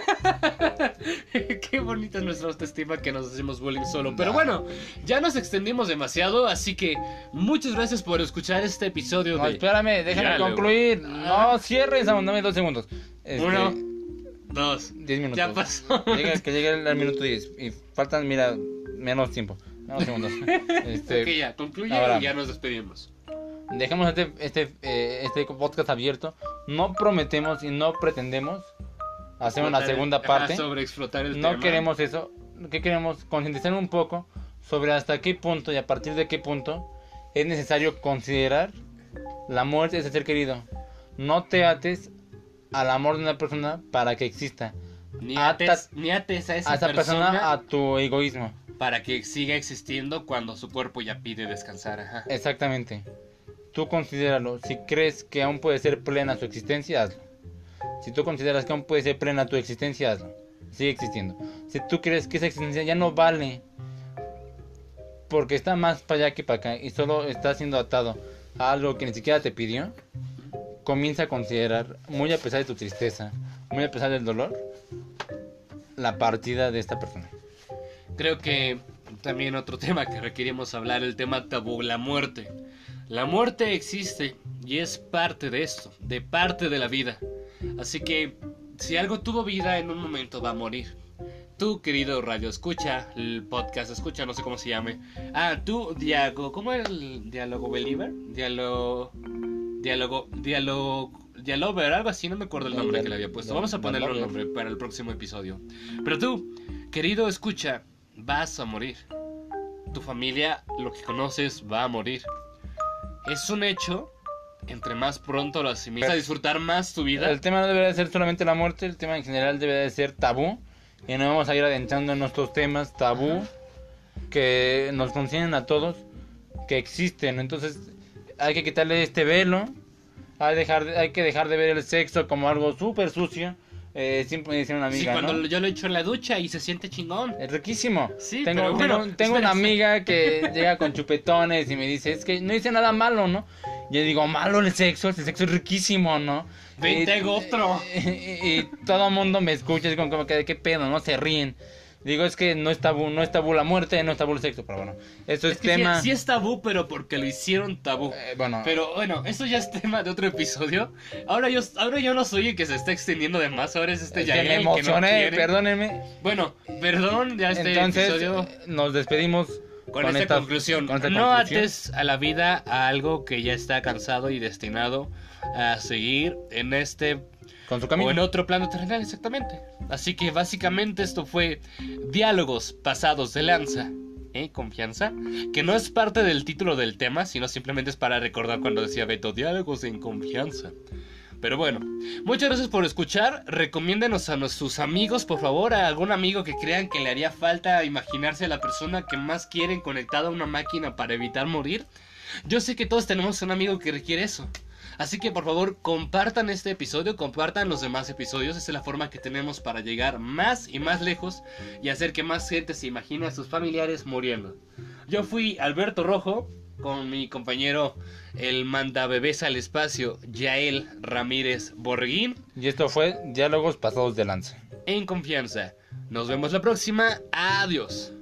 Qué bonita es nuestra autoestima que nos hacemos bullying solo. Pero bueno, ya nos extendimos demasiado, así que muchas gracias por escuchar este episodio No, de... espérame, déjame Diálogo. concluir. Ah. No cierres, aún dame dos segundos. Este, Uno, dos, diez minutos. ya pasó. Llega, que llegue al minuto diez. Y faltan, mira, menos tiempo. Menos segundos. Este, Ok, ya, concluye ahora. y ya nos despedimos. Dejemos este, este, eh, este podcast abierto. No prometemos y no pretendemos hacer una Explotar el- segunda ajá, parte. sobre explotar el No tema. queremos eso. ¿Qué queremos? Concientizar un poco sobre hasta qué punto y a partir de qué punto es necesario considerar la muerte de ese ser querido. No te ates al amor de una persona para que exista. Ni Ata- ates, ni ates a esa, A esa persona, persona, a tu egoísmo. para que siga existiendo cuando su cuerpo ya pide descansar. Ajá. Exactamente. Tú considéralo. Si crees que aún puede ser plena su existencia, hazlo. Si tú consideras que aún puede ser plena tu existencia, hazlo. Sigue existiendo. Si tú crees que esa existencia ya no vale porque está más para allá que para acá y solo está siendo atado a algo que ni siquiera te pidió, comienza a considerar, muy a pesar de tu tristeza, muy a pesar del dolor, la partida de esta persona. Creo que también otro tema que requerimos hablar, el tema tabú, la muerte. La muerte existe y es parte de esto, de parte de la vida. Así que si algo tuvo vida en un momento va a morir. Tú, querido radio escucha, el podcast escucha, no sé cómo se llame. Ah, tú, Diago, ¿cómo es el diálogo believer? Diálogo, diálogo, diálogo, dialover, algo así, no me acuerdo el nombre que le había puesto. Vamos a ponerle un nombre para el próximo episodio. Pero tú, querido escucha, vas a morir. Tu familia, lo que conoces, va a morir. Es un hecho. Entre más pronto lo asimiles, vas a disfrutar más tu vida. El tema no debería de ser solamente la muerte, el tema en general debería de ser tabú. Y no vamos a ir adentrando en nuestros temas tabú que nos conciernen a todos, que existen. Entonces hay que quitarle este velo, hay, dejar, hay que dejar de ver el sexo como algo súper sucio. Eh, siempre me dice una Sí, amiga, cuando ¿no? yo lo he hecho en la ducha y se siente chingón. Es riquísimo. Sí, tengo, pero bueno, tengo, tengo espera, una amiga que llega con chupetones y me dice, es que no hice nada malo, ¿no? Yo digo, malo el sexo, el sexo es riquísimo, ¿no? Vente, Y- otro. Y, y- y todo el mundo me escucha, es como, como que, ¿qué pedo, no? Se ríen. Digo, es que no es tabú, no es tabú la muerte, no es tabú el sexo, pero bueno, esto es, Es que sí- tema... sí, es tabú, pero porque lo hicieron tabú. eh, bueno, Pero bueno, eso ya es tema de otro episodio. Ahora yo, ahora yo no soy el que se está extendiendo de más. Ahora es este es que Yael me el que no emocioné, quiere. perdónenme. Bueno, perdón, ya este Entonces, episodio eh, nos despedimos con, esta, esta- conclusión. con esta No conclusión. ates a la vida a algo que ya está cansado y destinado a seguir en este con su o camino. en otro plano terrenal, exactamente. Así que básicamente esto fue diálogos pasados de lanza, ¿eh? Confianza, que no es parte del título del tema, sino simplemente es para recordar cuando decía Beto, diálogos en confianza. Pero bueno, muchas gracias por escuchar. Recomiéndenos a sus amigos, por favor, a algún amigo que crean que le haría falta imaginarse a la persona que más quieren conectada a una máquina para evitar morir. Yo sé que todos tenemos un amigo que requiere eso. Así que por favor compartan este episodio, compartan los demás episodios. Esa es la forma que tenemos para llegar más y más lejos y hacer que más gente se imagine a sus familiares muriendo. Yo fui Alberto Rojo. con mi compañero, el manda bebés al espacio, Yael Ramírez Borreguín. Y esto fue Diálogos Pasados de Lanza. En confianza. Nos vemos la próxima. Adiós.